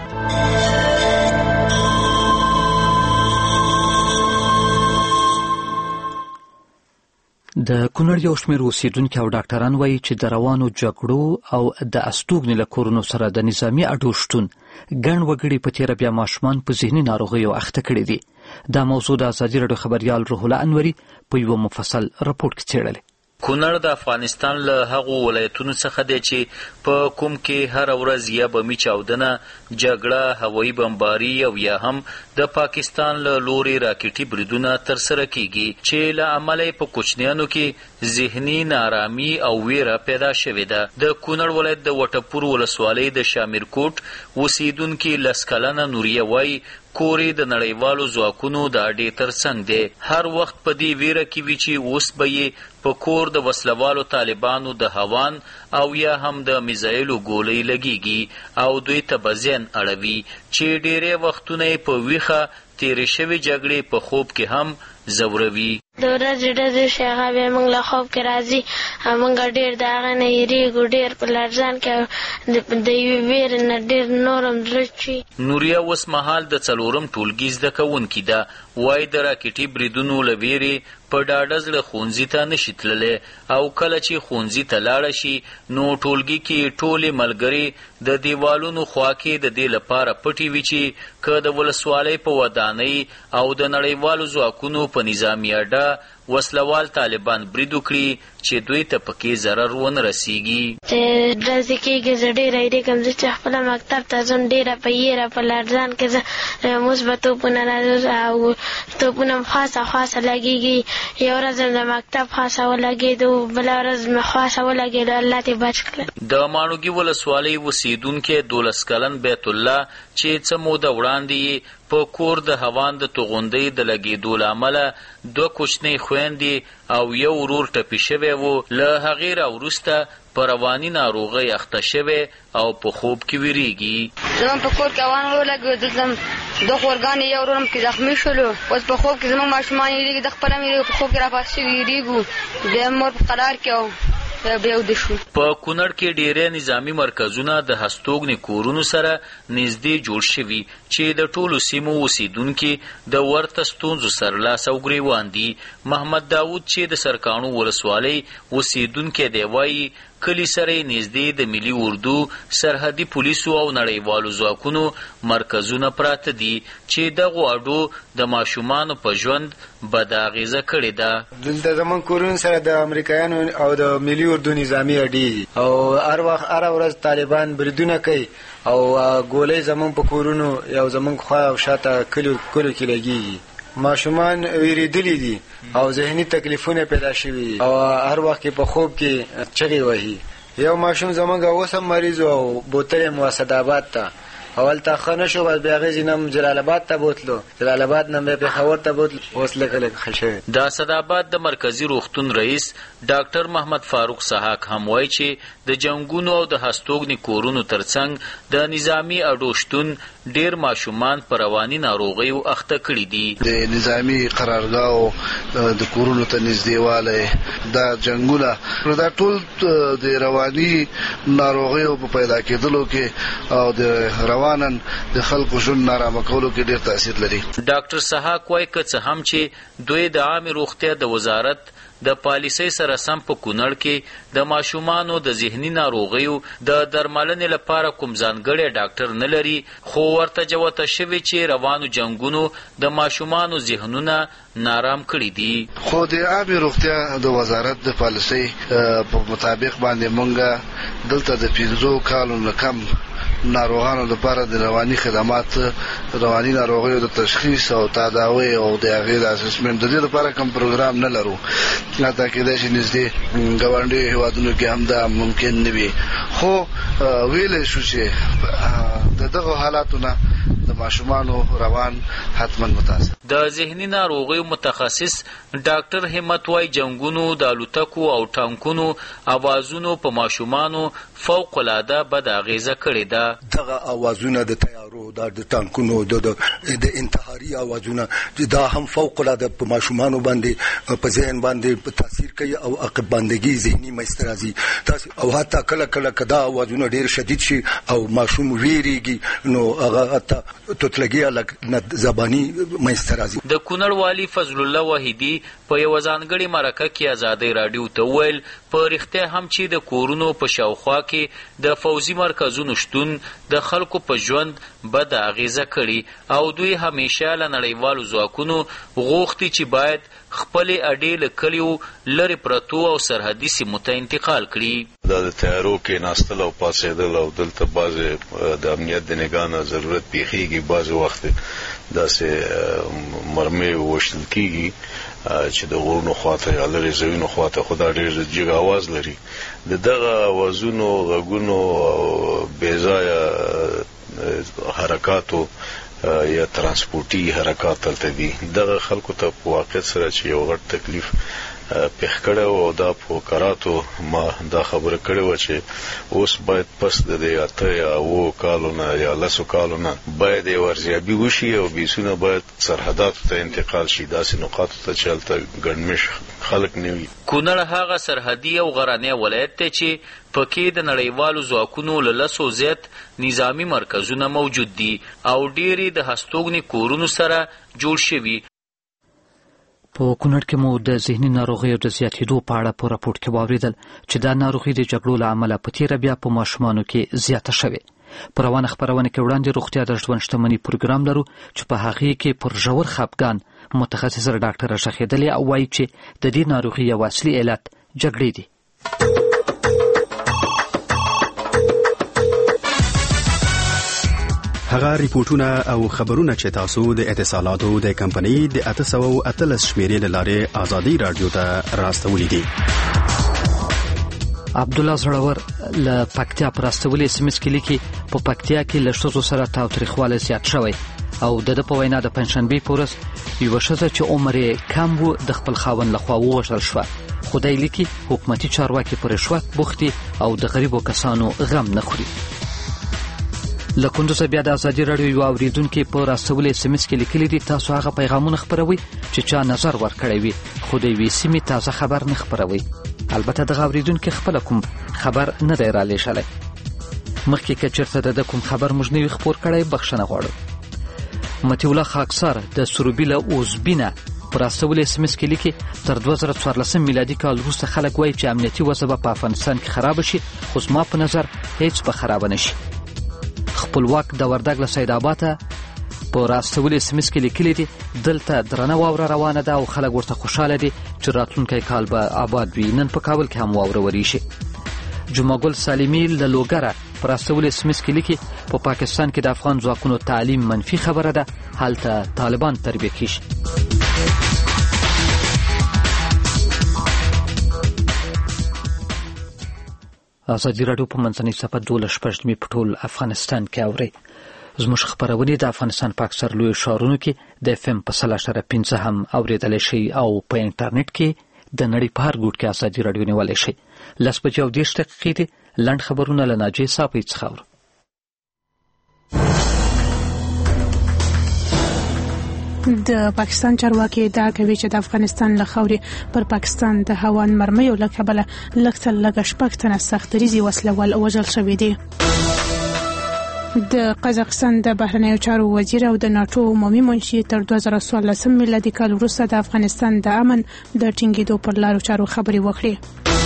د کونړ یو شمېر اوسیدونکي او ډاکټران وایي چې د روانو جګړو او د استوګنې له کورونو سره د نظامي اډو شتون ګڼ وګړي په تېره بیا ماشومان په ذهني ناروغیو اخته کړي دي. دا موضوع د ازادي راډیو خبریال روح الله انوري په یو مفصل راپور کې څېړلې. کونړ د افغانستان له هغو ولایتونو څخه دی چې په کوم کې هر ورځ یا بمي چاودنه، جګړه، هوایي بمباري او یا هم د پاکستان له لوري راکټي بریدونه ترسره کیږي چې له امله په کوچنیانو کې ذهني نارامي او ویره پیدا شوې ده. د کونړ ولایت د وټپور ولسوالۍ د شامیرکوټ اوسیدونکي لس کلنه نوریه وایي کورې د نړیوالو ځواکونو د اډې ترڅنګ دی. هر وخت په دې ویره کې وي چې اوس به یې په کور د وسلوالو طالبانو د هوان او یا هم د میزایلو ګولۍ لګیږي او دوی ته به ذهن اړوي چې ډېری وختونه یې په ویښه تیرې شوې جګړې په خوب کې هم ځوروي. د ورځې ډزې شي هغه بیا موږ له خوب کې راځي، موږ ډېر د هغه نه یېرېږو، ډېر په لړزان کې د یوې ویرې نه ډېر نور هم زړه چوي. نوریا اوس مهال د څلورم ټولګي زده کوونکې ده. وایي د راکټي بریدونو له ویرې په ډاډه زړه ښوونځي ته نشي تللی او کله چې ښوونځي ته لاړه شي نو ټولګي کې ټولې ملګرې د دیوالونو خوا کې د دې لپاره پټې وي چې که د ولسوالۍ په ودانۍ او د نړیوالو ځواکونو په نظامي اډه وسلوال طالبان برید وکړي چې دوی ته پکې ضرر ونه رسیږي. چې ډزې کېږي زه ډېره یېرېږم، زه چې خپله مکتب ته ځم ډېره په یېره په لړزان کې زه اوس به توپونه او توپونه م خاصه خاصه لګېږي. یو ورځ د مکتب خاصه ولګېدو، بله ورځ مې خاصه ولګېدو، الله دې بچ کړل. د ماڼوګي ولسوالۍ اوسېدونکی دولس کلن بیت الله چې څه موده وړاندې په کور د هوان د توغندۍ د لګېدو له امله دوه کوچنۍ خویندې او یو ورور ټپي شوی و، له هغې راوروسته په رواني ناروغۍ اخته شوی او په خوب کې ویریږي. زموږ په کور کې هوان ولګېد، دلته دوه خورګانې یو ورور مکې زخمي شولو. اوس په خوب کې زموږ ماشومان یېرېږي، د خپله مې یېرېږي، په خوب کې راپاڅ شوي یېرېږو، بیا مور په قرار کې او په کونړ کې ډېری نظامی مرکزونه د هستوګنې کورونو سره نږدې جوړ شوي چې د ټولو سیمو اوسیدونکي د ورته ستونزو سره لاس او ګریوان دي. محمد داود چې د سرکاڼو ولسوالۍ اوسیدونکی دی وایي کلی سره نږدې د ملي اردو سرحدي پولیسو او نړیوالو ځواکونو مرکزونه پراته دي چې دغو اډو د ماشومانو په ژوند بد اغیزه کړې ده. دلته زموږ کورونو سره د امریکایانو او د ملي اردو نظامي اډې او هر وخت هر ورځ طالبان بریدونه کوي او ګولۍ زموږ په کورونو یو زموږ خوا او شاته کلیو کلیو کې لګېږي. ماشومان ویریدلی دي او ذهني تکلیفونه پیدا شوي او هر وخت کې په خوب کې چغې وهي. یو ماشوم زموږ اوس هم مریض او بوتل یې موسداباد ته اول تا خانه شو بعد بیا غیزی نم جلال آباد ته بوتلو جلال آباد نم بیا پېښور ته بوتلو اوس لږ لږ ښه شوی. د اسداباد د مرکزي روغتون رئیس ډاکټر محمد فاروق سحاق هم وایي چې د جنګونو او د هستوګنې کورونو ترڅنګ د نظامي اډو شتون ډېر ماشومان په رواني ناروغیو اخته کړي دي. د نظامي قرارګاهو د کورونو ته نږدېوالی دا جنګونه دا ټول د رواني ناروغیو په پیدا کېدلو کې او د روانن د خلکو ژوند نارامه کولو کې ډېر تاثیر لري. ډاکټر سحاق وایي که څه هم چې دوی د عامې روغتیا د وزارت د پالیسۍ سره سم په کونړ کې د ماشومانو د ذهني ناروغیو د درملنې لپاره کوم ځانګړی ډاکټر نه لري، خو ورته جوته شوي چې روانو جنګونو د ماشومانو ذهنونه نارام کړي دي. خو د عامې روغتیا د وزارت د پالیسۍ په مطابق باندې مونږ دلته د پنځو کالو نه کم ناروغانو لپاره د رواني خدمات رواني ناروغیو د تشخیص او تداوی او د هغې د اسسمنټ د دې لپاره کوم پروګرام نه لرو. حتی کېدای شي نږدې ګاونډي هېوادونو کې هم دا ممکن نه وي، خو ویلی شو چې د دغو حالاتو نه د ماشومانو روان حتما متاثر. د ذهني ناروغیو متخصص ډاکټر همت وایي جنګونو د الوتکو او ټانکونو اوازونو په ماشومانو فوق العاده بد اغیزه کړې ده. دغه اوازونه د تیارو د ټانکونو د انتحاري اوازونه دا هم فوق العاده په ماشومانو باندې په ذهن باندې تاثیر کوي او عقب باندګي ذهني منځته راځي او حتی کله کله که دا اوازونه ډېر شدید شي او ماشوم ویریږي نو هغه حتی توتلګي الګ زبانی منځته راځي. د کونړ والي فضل الله وحیدي په یوه ځانګړې مرکه کې ازادۍ راډیو ته وویل په رښتیا هم چې د کورونو په شاوخوا کې د فوزي مرکزونو شتون د خلکو په ژوند بد اغیزه کړي او دوی همیشه له نړیوالو ځواکونو غوښتي چې باید خپلې اډې له کلیو لرې پرتو او سرحدي سیمو ته انتقال کړي. دا د تیارو کې ناستل او پاڅېدل او دلته بعضې د امنیت د نګاه نه ضرورت پیښیږي، بعضې وخت داسې مرمۍ وشتل کېږي چې د غرونو خواته یا لرې ځایونو خواته خو دا ډېر جګ اواز لري. د دغه اوازونو غږونو او بېځایه حرکاتو یا ترانسپورټي حرکات دلته دي دغه خلکو ته په واقعیت سره چې یو غټ تکلیف پیښ کړی او دا په کراتو ما دا خبره کړې وه چې اوس باید پس د دې اته یا اوو کالو نه یا لسو کالو نه باید یې ارزیابي وشي او بیسونه باید سرحداتو ته انتقال شي، داسې نقاطو ته چې هلته ګڼمش خلک نه وي. کونړ هغه سرحدي او غرنی ولایت دی چې پکې د نړیوالو ځواکونو له لسو زیات نظامي مرکزونه موجود دي او ډېرې د هستوګنې کورونو سره جوړ شوي. په کونړ کې مو د ذهني ناروغیو د زیاتېدو په اړه په راپورټ کې واورېدل چې دا ناروغي د جګړو له امله په تېره بیا په ماشومانو کې زیاته شوې. په روانه خپرونه کې وړاندې روغتیا د ژوند شتمني پروګرام لرو چې په هغې کې پر ژور خپګان متخصصه ډاکټره شخېدلې او وایي چې د دې ناروغي یو اصلي علت جګړې دي. هغه ریپورتونه او خبرونه چې تاسو د اتصالاتو د کمپنۍ د اته سوه اتلس شمیرې له لارې ازادي راډیو ته راستولي دي. عبدالله زړور له پکتیا پر راستولي اس ام اس کې لیکي په پکتیا کې له ښځو سره تاوتریخوالی زیات شوی او د ده په وینا د پنجشنبې په ورځ یوه ښځه چې عمر یې کم و د خپل خاوند لخوا ووژل شوه. خدای لیکي حکومتي چارواکي په رشوت بوختي او د غریبو کسانو غم نه خوري. له کندوزه بیا د ازادي راډیو یو اورېدونکي په راستولي اس ام اس کې لیکلي دي تاسو هغه پیغامونه خپروئ چې چا نظر ورکړی وي خو د یوې سیمې تازه خبر نه خپروئ. البته دغه اورېدونکي خپله کوم خبر نه دی رالیږلی. مخکې که چېرته د ده کوم خبر موږ نه وي خپور کړی بخښنه غواړو. مطیع الله خاکسار د سروبي له اوزبینه په راستولي اس ام اس کې لیکي تر دوه زره څوارلسم میلادي کال وروسته خلک وایي چې امنیتي وضع په افغانستان کې خراب شي، خو زما په نظر هیڅ به خراب نه شي. خپلواک د وردګ له سید آباد په راستولي اس ام اس کې لیکلي دي دلته درنه واوره روانه ده او خلک ورته خوشاله دي چې راتلونکی کال به آباد وي. نن په کابل کې هم واوره وریشي. جمعه ګل سالمي له لوګره په راستولي اس ام اس کې لیکي په پاکستان کې د افغان ځواکونو تعلیم منفي خبره ده، هلته طالبان تربیه کیږي. ازادي راډیو په منځنۍ صفحه دولس شپږ نیمې په ټول افغانستان کې اوري. زموږ خبرونه د افغانستان په اکثر لوی ښارونو کې د اف ام په سل اشاره پنځه هم اوریدلی شي او په انټرنیټ کې د نړۍ په هر ګوټ کې ازادي راډیو نیولی شي. لس بجې او دېرش دقیقې دي. لنډ خبرونه له ناجیې صافۍ څخه اورو. د پاکستان چارواکي ادعا کوي چې د افغانستان له خاورې پر پاکستان د هوان مرمیو له کبله لږ تر لږه شپږ تنه سختدریزي وسلوال وژل شوي دي. د قزاقستان د بهرنیو چارو وزیر او د ناټو عمومي منشي تر دوه زره څوارلسم میلادي کال وروسته د افغانستان د امن د ټینګېدو پر لارو چارو خبرې وکړې.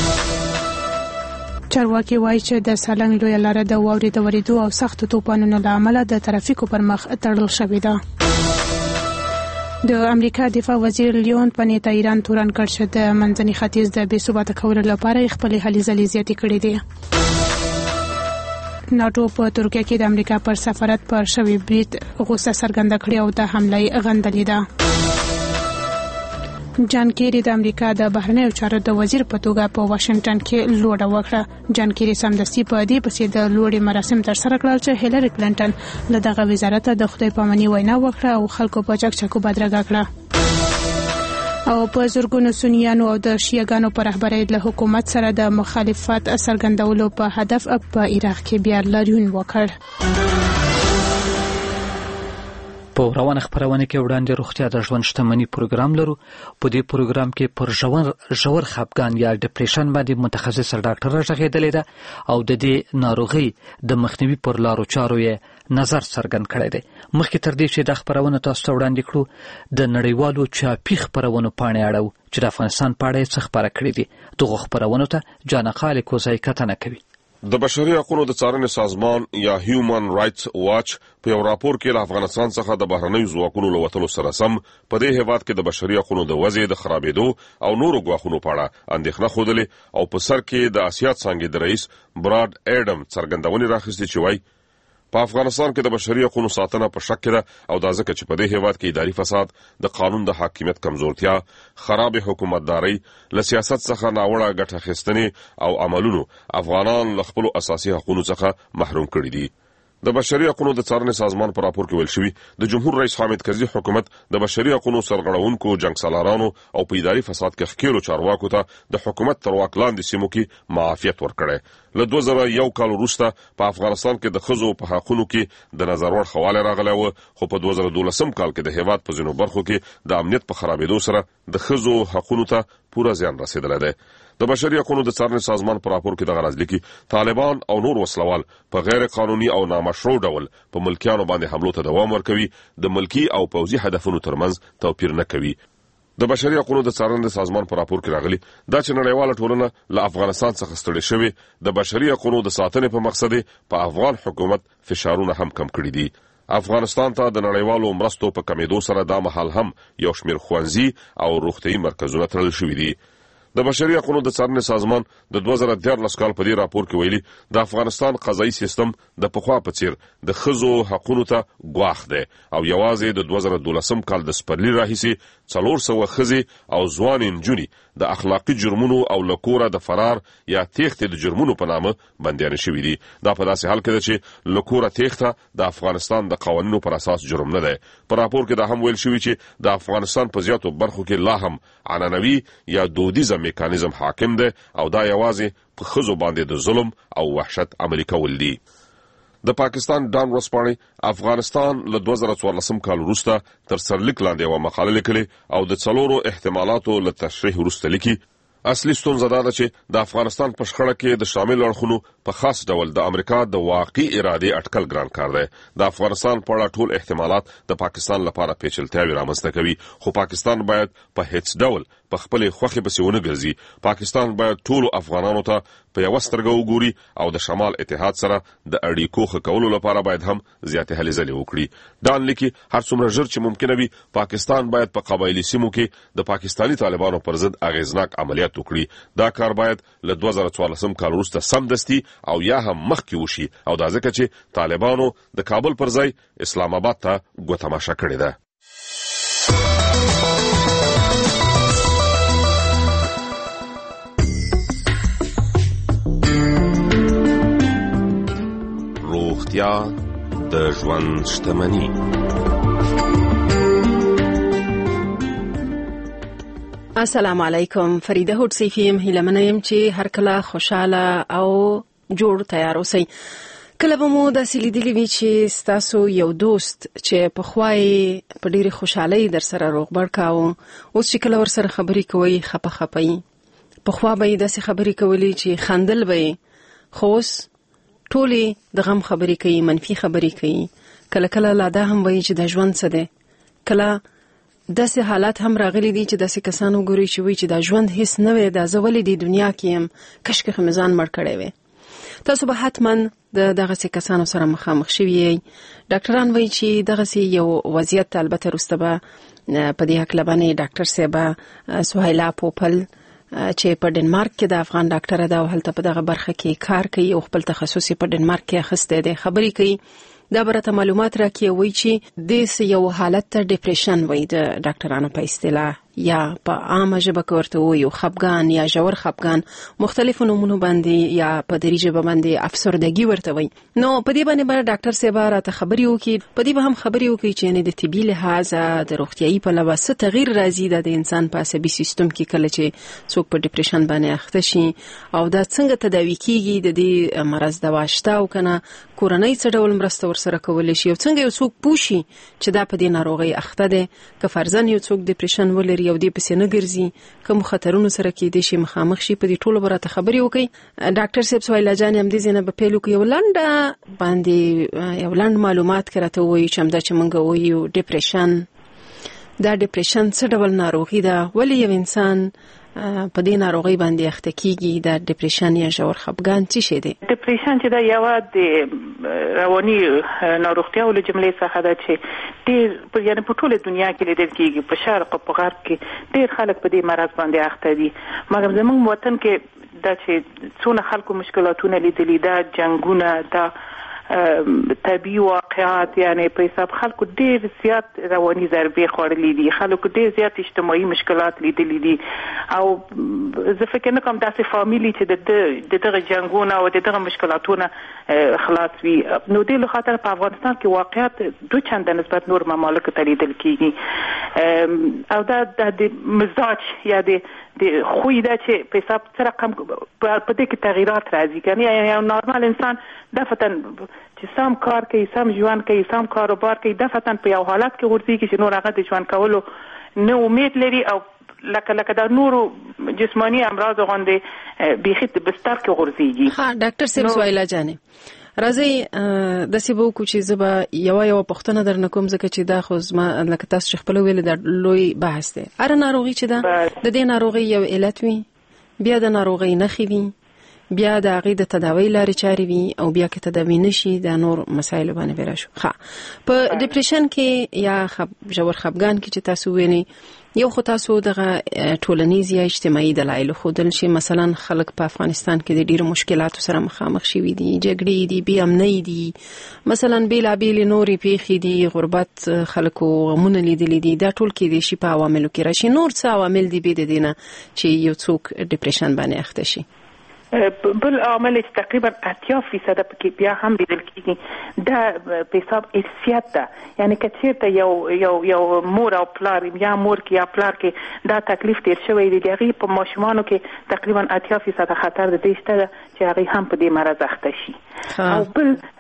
چارواکي وایي چې د سالنګ لویه لاره د واورې د ورېدو او سختو طوفانونو له امله د ترافیکو پر مخ تړل شوې ده. د امریکا دفاع وزیر لیون پنیتا ایران تورن کړ چې د منځني ختیځ د بې ثباته کولو لپاره خپلې هلې ځلې زیاتې کړې دي. ناټو په ترکیه کې د امریکا پر سفارت پر شوي برید غوسه څرګنده کړې او د حملې غندلې ده. جان کیری د امریکا د بهرنیو چارو د وزیر په توګه په واشنگټن کې لوړه وکړه. جان کیری سمدستي په دې پسې د لوړې مراسم ترسره کړل چې هیلری کلینټن له دغه وزارت د خدای پاماني وینا وکړه او خلکو په چکچکو بدرګه کړه. او په زرګونو سنیانو او د شیعاګانو په رهبرۍ له حکومت سره د مخالفت څرګندولو په هدف په عراق کې بیا لاریون وکړ. په روانه خبرونه کې وړاندې روغتیا د ژوند شتمنۍ پروګرام لرو. په دې پروګرام کې پر ژور ژور خپګان یا ډیپریشن باندې متخصص ډاکټر راغېدلې ده او د دې ناروغي د مخنیوي پر لارو چارو یې نظر څرګند کړی دی. مخکې تر دې چې د خبرونه تاسو ته وړاندې کړو د نړیوالو چاپي خبرونو پاڼې اړو چې د افغانستان په اړه څه خبره کړې دي. دغه خبرونو ته جانا خالق کوزای کتنه کوي. د بشري حقوقو د څارنې سازمان یا هیومن رائټس واچ په یو راپور کې له افغانستان څخه د بهرنیو ځواکونو له وتلو سره سم په دې هیواد کې د بشري حقوقو د وضع د خرابېدو او نورو ګواښونو په اړه اندېښنه ښودلې او په سر کې د آسیات څانګې د رئیس براد ایډم څرګندونې راخستې چې وایي په افغانستان کې د بشري حقوقو ساتنه په شک ده او دا ځکه چې په دې هیواد کې اداري فساد، د قانون د حاکمیت کمزورتیا، خراب حکومتداري، له سیاست څخه ناوړه ګټه اخیستنې او عملونو افغانان له خپلو اساسي حقوقو څخه محروم کړي دي. د بشري حقوقو د څارنې سازمان په راپور کې ویل شوي د جمهور رئیس حامد کرزي حکومت د بشري حقوقو سرغړونکو جنګسالارانو او په اداري فساد کې ښکېلو چارواکو ته د حکومت تر واک لاندې سیمو کې معافیت ورکړی. له دوه زره یو کال وروسته په افغانستان کې د ښځو په حقونو کې د نظر وړ ښه والی راغلی و، خو په دوه زره دولسم کال کې د هیواد په ځینو برخو کې د امنیت په خرابېدو سره د ښځو حقونو ته پوره زیان رسېدلی دی. د بشري حقوقو د څارنې سازمان په راپور کې دغه راز لیکي طالبان او نور وسلوال په غیر قانوني او نامشروع ډول په ملکیانو باندې حملو ته دوام ورکوي، د ملکی او پوځي هدفونو ترمنځ توپیر نه کوي. د بشري حقوقو د څارنې سازمان په راپور کې راغلي دا چې نړیواله ټولنه له افغانستان څخه ستړې شوې د بشري حقوقو د ساتنې په مقصد په افغان حکومت فشارونه هم کم کړي دي. افغانستان ته د نړیوالو مرستو په کمیدو سره دا مهال هم یو شمېر ښوونځي او روغتیايي مرکزونه تړل شوي دي. د بشري حقوقو د څارنې سازمان د دوه زره دیارلس کال په دې راپور کې ویلي د افغانستان قضایي سیستم د پخوا په څیر د ښځو حقونو ته ګواښ دی او یوازې د دوه زره دولسم کال د سپرلي راهیسې څلور سوه ښځې او ځوانې نجونې د اخلاقي جرمونو او له کوره د فرار یا تېښتې د جرمونو په نامه بندیانې شوي دي. دا په داسې حال کې ده چې له کوره تېښته د افغانستان د قوانینو پر اساس جرم نه دی. په راپور کې دا هم ویل شوي چې د افغانستان په زیاتو برخو کې لا هم عنعنوي یا دودیزه میکانیزم حاکم دی او دا یوازې په ښځو باندې د ظلم او وحشت عملي کول دي. د پاکستان ډان ورځپاڼې افغانستان له دوه زره څوارلسم کال وروسته تر سرلیک لاندې یوه مقاله لیکلې او د څلورو احتمالاتو له تشریح وروسته لیکي اصلي ستونزه دا ده چې د افغانستان په شخړه کې د شامل اړخونو په خاص ډول د امریکا د واقعي ارادې اټکل ګران کار دی. د افغانستان په اړه ټول احتمالات د پاکستان لپاره پیچلتیاوي رامنځته کوي، خو پاکستان باید په هیڅ ډول په خپل خوخي پسې ونه ګرځي. پاکستان باید ټول افغانانو ته په یو سترګه وګوري او د شمال اتحاد سره د اړیکو ښه کولو لپاره باید هم زیاتې هلې ځلې وکړي. دا لیکي هر څومره ژر چې ممکنه وي پاکستان باید په قبایلي سیمو کې د پاکستاني طالبانو پر ضد اغیزناک عملیات وکړي. دا کار باید له دوه زره څوارلسم کال وروسته سمدستي او یا هم مخکې وشي، او دا ځکه چې طالبانو د کابل پر ځای اسلام آباد ته ګوتماشه کړې ده. روغتیا د ژوند شتمني. السلام علیکم. فریده هوډسیفیم هیلمنه يم چې هر کله خوشاله او جوړ تیار اوسئ. کله به مو داسې لیدلی وي چې ستاسو یو دوست چې په خوای په ډېرې خوشحالۍ در سره روغبړ کاوه، اوس چې کله ور سره خبرې کوي خپه خپه په خوا به یې داسې خبرې کولې چې خندل به، خو اوس ټولې د غم خبرې کوي، منفي خبرې کوي. کله کله لا دا هم وایي چې د ژوند څه دی. کله داسې حالات هم راغلي دي چې داسې کسان وګوري چې وایي چې دا ژوند هیڅ نه وي، دا زه ولې دې دنیا کې یم، کشکې خو مې ځان مړ کړی وی. تاسو به حتما د دغسې کسانو سره مخامخ شوي یئ. ډاکټران وایي چې دغسې یو وضعیت البته وروسته به په دې هکله باندې ډاکټر صاحبه سهیلا پوپل چې په ډنمارک کې د افغان ډاکټره ده او هلته په دغه برخه کې کار کوي او خپل تخصص په ډنمارک کې اخیستی دی، خبرې کوي. دا برته معلومات راکړي، وایي چې د یو حالت ته ډیپریشن وایي د ډاکټرانو په اصطلاح، یا په عامه ژبه کې ورته وایي خفګان یا ژور خفګان، مختلفو نومونو باندې یا په دري ژبه باندې افسردګي ورته وایي. نو په دې باندې به ډاکټر صاحب راته خبرې وکړي، په دې به هم خبرې وکړي چې یعنې د طبي لحاظه د روغتیایي پلوه څه تغییر راځي د انسان په عصبي سیستم کې کله چې څوک په ډیپریشن باندې اخته شي، او دا څنګه تداوي کیږي، د دې مرض دوا شته او کنه، کورنۍ څه ډول مرسته ورسره کولی شي، او څنګه یو څوک پوښي چې دا په دې ناروغۍ اخته دی. که فرضاً یو څوک ډیپریشن ولري او دې پسې نه ګرځي، کوم خطرونو سره کېدای شي مخامخ شي، په دې ټولو به راته خبرې وکړي. ډاکټر صاحب سهیلا جانې همدې ځای نه به پیل وکړو، یو لنډه باندې یو لنډ معلومات که راته ووایي چې همدا چې موږ وایو ډیپریشن، دا ډیپریشن څه ډول ناروغي ده، ولې یو انسان په دې ناروغي باندې اخته کیږي، دا ډیپریشن یا ژور خفګان څه شی دی؟ ډیپریشن چې دا یو د رواني ناروغتیاو له جملې څخه ده چې ډېر یعنې په ټوله دنیا کې لیدل کیږي، په شرق او په غرب کې ډېر خلک په دې مرض باندې اخته دي. مګر زموږ وطن کې دا چې څونه خلکو مشکلاتونه لیدلي، دا جنګونه، دا طبي واقعات، یعنی په حساب خلکو ډېر زیات رواني ضربې خوړلې دي، خلکو ډېر زیات اجتماعي مشکلات لیدلي دي. او زه فکر نه کوم داسې فامیلی چې د دغه جنګونه او د دغه مشکلاتونه خلاص وي. نو دې له خاطر په افغانستان کې واقعیت دو چنده نسبت نور ممالکو ته لیدل کیږي، او دا د مزاج یا د د خوی دا چې په حساب سره کم په دې کې تغیرات راځي. کني یو نورمال انسان دفتن چې سم کار کوي، سم ژوند کوي، سم کاروبار کوي، دفتن په یو حالت کې ورځي چې نور هغه د ژوند کولو نه امید لري، او لکه لکه د نورو جسمانی امراض غوندې بیخي د بستر کې ورځيږي. ها ډاکټر صاحب سهیلا جانې راځي د سیبو کو چې زبا یو یو پښتنه درنه کوم ځکه چې دا خو زما لکه تاسو خپل ویل د لوی بحث دی. اره ناروغي چې دا د دې ناروغي یو علت وي، بیا د ناروغي نښې وي، بیا د هغې د تداوی لارې چارې وي، او بیا که تداوی نشي د نور مسایلو باندې به راشو. ښه په ډیپریشن کې یا ژور خفګان کې چې تاسو ویلي، یو خو تاسو دغه ټولنیز یا اجتماعي دلایل ښودل شي، مثلا خلک په افغانستان کې د ډیرو مشکلاتو سره مخامخ شوي دي، جګړې دي، بې امنۍ دي، مثلا بېلابېلې نورې پیښې دي، غربت، خلکو غمونه لیدلي دي، دا ټول کېدای شي په عواملو کې راشي. نور څه عوامل دي بې د دې نه چې یو څوک ډیپریشن باندې اخته شي؟ بل عامل چې تقریبا اتیا فیصد پکې بیا هم لیدل کیږي، دا په حساب ارثیات ده. یعنی که چېرته یو یو یو مور او پلار یا مور کې یا پلار کې دا تکلیف تیر شوی دی، هغې په ماشومانو کې تقریبا اتیا فیصد خطر د دې شته ده چې هغې هم په دې مرض اخته شي. او بل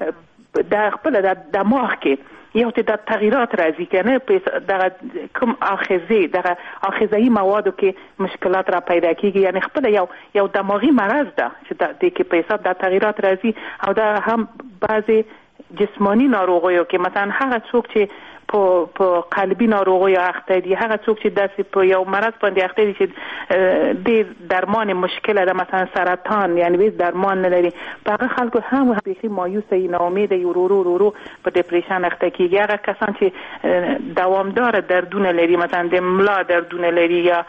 د خپل د دماغ کې یو ته د تغیرات راځي کنه په دغه کوم اخذي دغه اخذي موادو کې مشکلات را پیدا کیږي، یعنی خپل یو یو دماغي مرض ده چې د دې کې په حساب د تغیرات راځي. او دا هم بعضي جسمانی ناروغیو کې مثلا هغه څوک چې په په قلبي ناروغیو اخته دي، هغه څوک چې داسې په یو مرض باندې اخته دي چې د درمان مشکله ده، مثلا سرطان یعنی به درمان نه لري، په هغه خلکو هم بيخي مایوسه ناامید ورو ورو ورو په ډیپریشن اخته کیږي. هغه کسان چې دوامدار دردونه لري، مثلا د ملا دردونه لري یا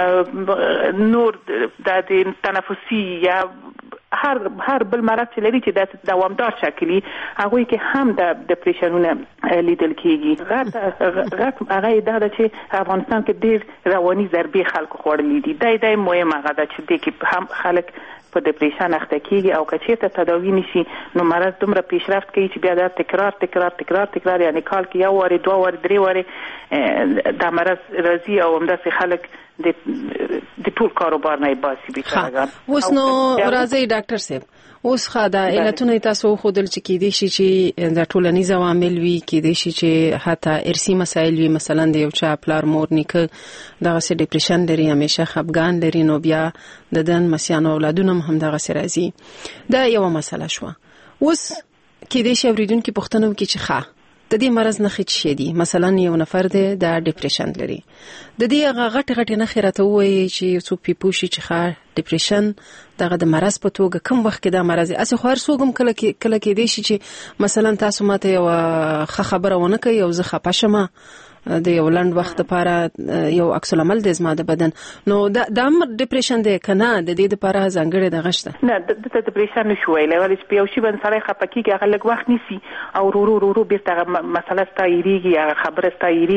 نور د تنفسي یا هر هر بل مرض چې لري چې د دوامدار شکلی، هغه کې هم د ډیپریشنونه لیدل کیږي. غټ غټ هغه د چې افغانستان کې ډیر رواني ضربې خلکو خوړلې دي. دای دای مهمه هغه د چې د کې هم خلک په ډیپریشن اخته کیږي او که چیرته تداوی نشي نو مرض دومره پیشرفت کوي چې بیا دا تکرار تکرار تکرار تکرار یعنی کال کې یو واره دوه واره درې واره دا مرض راځي او همداسې خلک د د ټول کاروبار نه باسي بیچارهګان. اوس نو راځي ډاکټر صاحب، اوس خاطر علتونه تاسو خودل چې کېدې شي چې د ټولنیز عوامل وي، کېدې شي چې حتی ارثي مسایل وي، مثلا د یو چا پلار مور نیکه دغه سي ډیپریشن لري، همیشه خپګان لري، نو بیا د دن مسیانو اولادونه هم دغه سي راځي. دا یو مسله شو. اوس کېدې شي اوریدونکو پوښتنه وکړي چې ښه د دې مرز نه خېټ شي دي، مثلا یو نفر دی د ډیپریشن لري، د دې هغه غټ غټ نه خیرته وایي چې څوک پیپوشي چې ښه ډیپریشن دغه د مرز په توګه کوم وخت کې دا مرز اسه خو هر څوک هم کله کې کله کې دی چې مثلا تاسو ماته یو ښه خبره ونه کوي او زه خپه شم د یو لند وخت لپاره یو عکس العمل د زما د بدن، نو دا د ډیپریشن دی کنه د دې لپاره ځانګړی د غشته نه د ډیپریشن نشو ویلای، ولې چې یو شی باندې سره خپه کیږي هغه لږ وخت نیسي او ورو ورو ورو بیرته مسله ستایریږي، هغه خبره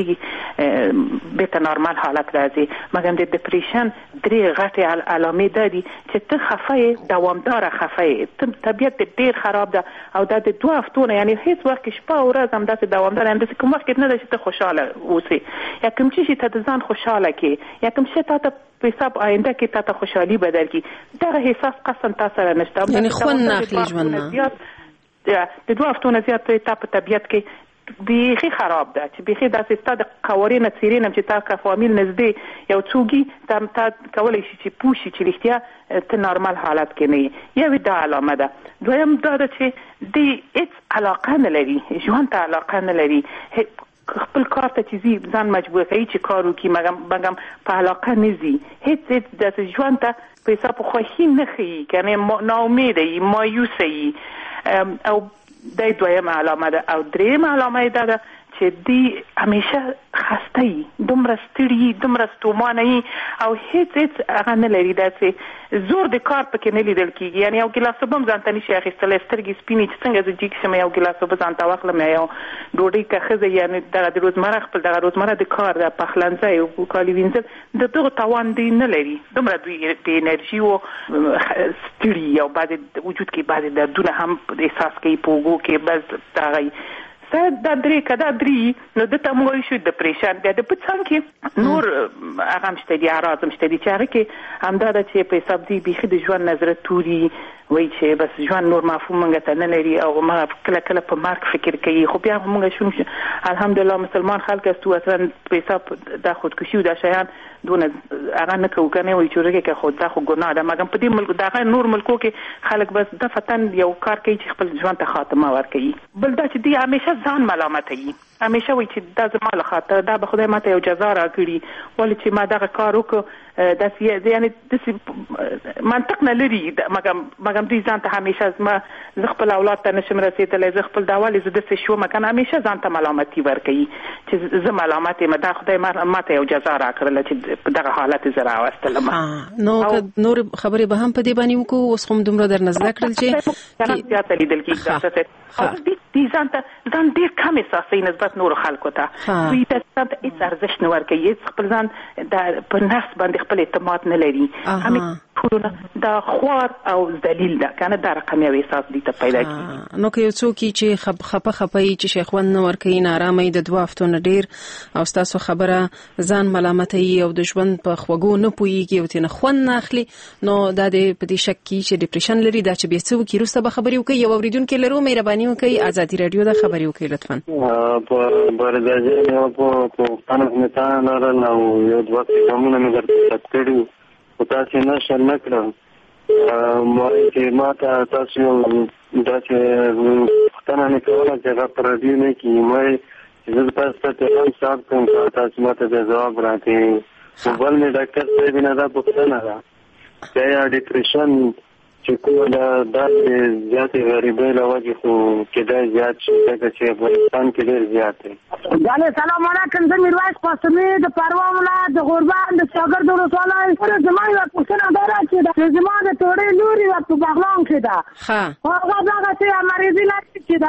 ستایریږي، بیرته نورمال حالت راځي. مګر د ډیپریشن درې غټې علامې ده دي چې ته خفه دوامدار خفه، طبیعت ډیر خراب ده او دا د دوه هفتو نه یعنی هیڅ وخت شپه او ورځ هم داسې دوامدار هم داسې کوم وخت نه ده چې ته خوشاله اوسې یا کوم چې ته د ځان خوشاله کې یا کوم چې ته په حساب آینده کې ته خوشحالي بدل کی، دا احساس قسم تاسو سره نشته، یعنی خو نه اخلي ژوند نه د دوه هفتو نه زیات ته په طبیعت کې بیخي خراب ده چې بیخي داسې ستاد قوارین څیرین چې تا کا فامیل نږدې یو څوګي تم تا کولای شي چې پوښي چې لختیا ته نورمال حالت کې نه یو دا علامه ده. دویم دا ده چې د هیڅ علاقه نه لري، ژوند ته علاقه نه لري، خپل کار ته چې زی ځان مجبور کوي چې کار وکړي، مګم مګم په علاقه نه زی، هیڅ هیڅ د ژوند ته په حساب خوښي نه خي کنه، ناامید ای مایوس ای او د دویمه علامه ده. او دریمه علامه ده ده چې دی همیشه خسته ای، دومره ستړي، دومره ستومانه ای او هیڅ هیڅ هغه نه لري، داسې زور د کار پکې نه لیدل کیږي. یعنی یو ګلاس اوبه هم ځان ته نشي اخیستلی، سترګې سپینې چې څنګه زه جګ شم یو ګلاس اوبه ځان ته واخلم، یو ډوډۍ که ښځه یعنې دغه د روزمره خپل دغه روزمره د کار د پخلنځی او کالي وینځل د دغه توان دی نه لري، دومره دوی د انرژي او ستړي او بعضې وجود کې بعضې دردونه هم احساس کوي په اوږو کې، بس دغه دا درې کدا درې نو د تموي شو ډیپریشن بیا د پڅان کې نور هغه مشته دي اعراض مشته دي چې هغه کې همدا چې په حساب دي بيخي د ژوند نظر توري وای چې بس ژوند نور مفهوم منګه ته نه لري او ما کله کله په مارک فکر کوي، خو بیا موږ شو الحمدلله مسلمان خلک استو اصلا په حساب د خودکشي او د شیان دونه هغه نه کوي کنه وای چې رګه خود دا خو ګناه ده، مګم په دې ملک دغه نور ملکو کې خلک بس د فتن یو کار کوي چې خپل ژوند ته خاتمه ورکړي. بل دا چې دی همیشه ځان ملامتوي، همیشه وای چې دا زما له خاطر دا به خدای ماته یو جزا راکړي، ولې چې ما دغه کار وکړ داسې یعنی داسې منطق نه لري، مګم مګم دوی ځان ته همیشه زما زه خپل اولاد ته نشم رسېدلی، زه خپل دا ولې زه داسې شوم کنه، همیشه ځان ته ملامتي ورکوي چې زه ملامت یم، دا خدای ماته یو جزا راکړله چې په دغه حالت زه راوستلم. نو نور خبرې به هم په دې باندې وکړو، اوس هم دومره درنه زده کړل چې زیاته لیدل کېږي دي ځان ته ځان ډېر کم احساسوي نسبت نورو خلکو ته، دوی ته ځان ته هېڅ ارزښت نه ورکوي، هېڅ خپل ځان په نفس باندې خپل اعتماد نه لري، همې ټولونه دا خوار او ذلیل ده کنه دا رقم یو احساس دي ته پیدا کی نو که یو څوک چې خپ خپه خپه چې شیخوند نه ورکوي نارامي د دوه هفتو نه ډیر او تاسو خبره ځان ملامتوي او د ژوند په خوږو نه پوهیږي او تنه خوند نه اخلي نو دا د پدې شک کی چې ډیپریشن لري دا چې به څه وکړي روسته به خبري وکړي یو اوریدونکو لرو مهرباني وکړي ازادي رادیو د خبري وکړي لطفا په برګاجه یو په په قانون متان نه نو یو دوه کومونه مې درته کړی او تاسو نه شل نکړم ما چې ما تاسو دا چې ختنه نه کوله چې را پر دې نه کی مې زه تاسو ته هم صاحب کوم تاسو ماته د جواب راکې بل مې ډاکټر صاحب نه دا پوښتنه ده چې ډیپریشن چې کومه د زیاتې غریبۍ له وجې خو کېدای زیات شي ځکه چې افغانستان کې ډېر زیات دی جانې سلام علیکم زه میرویس قاسمي د پروا ولایت د غوربند د شاګرد ولسوالۍ زما یوه پوښتنه دا ده چې زما د توړۍ لور یوه په بغلان کې ده هغه دغه چې مریضي لري چې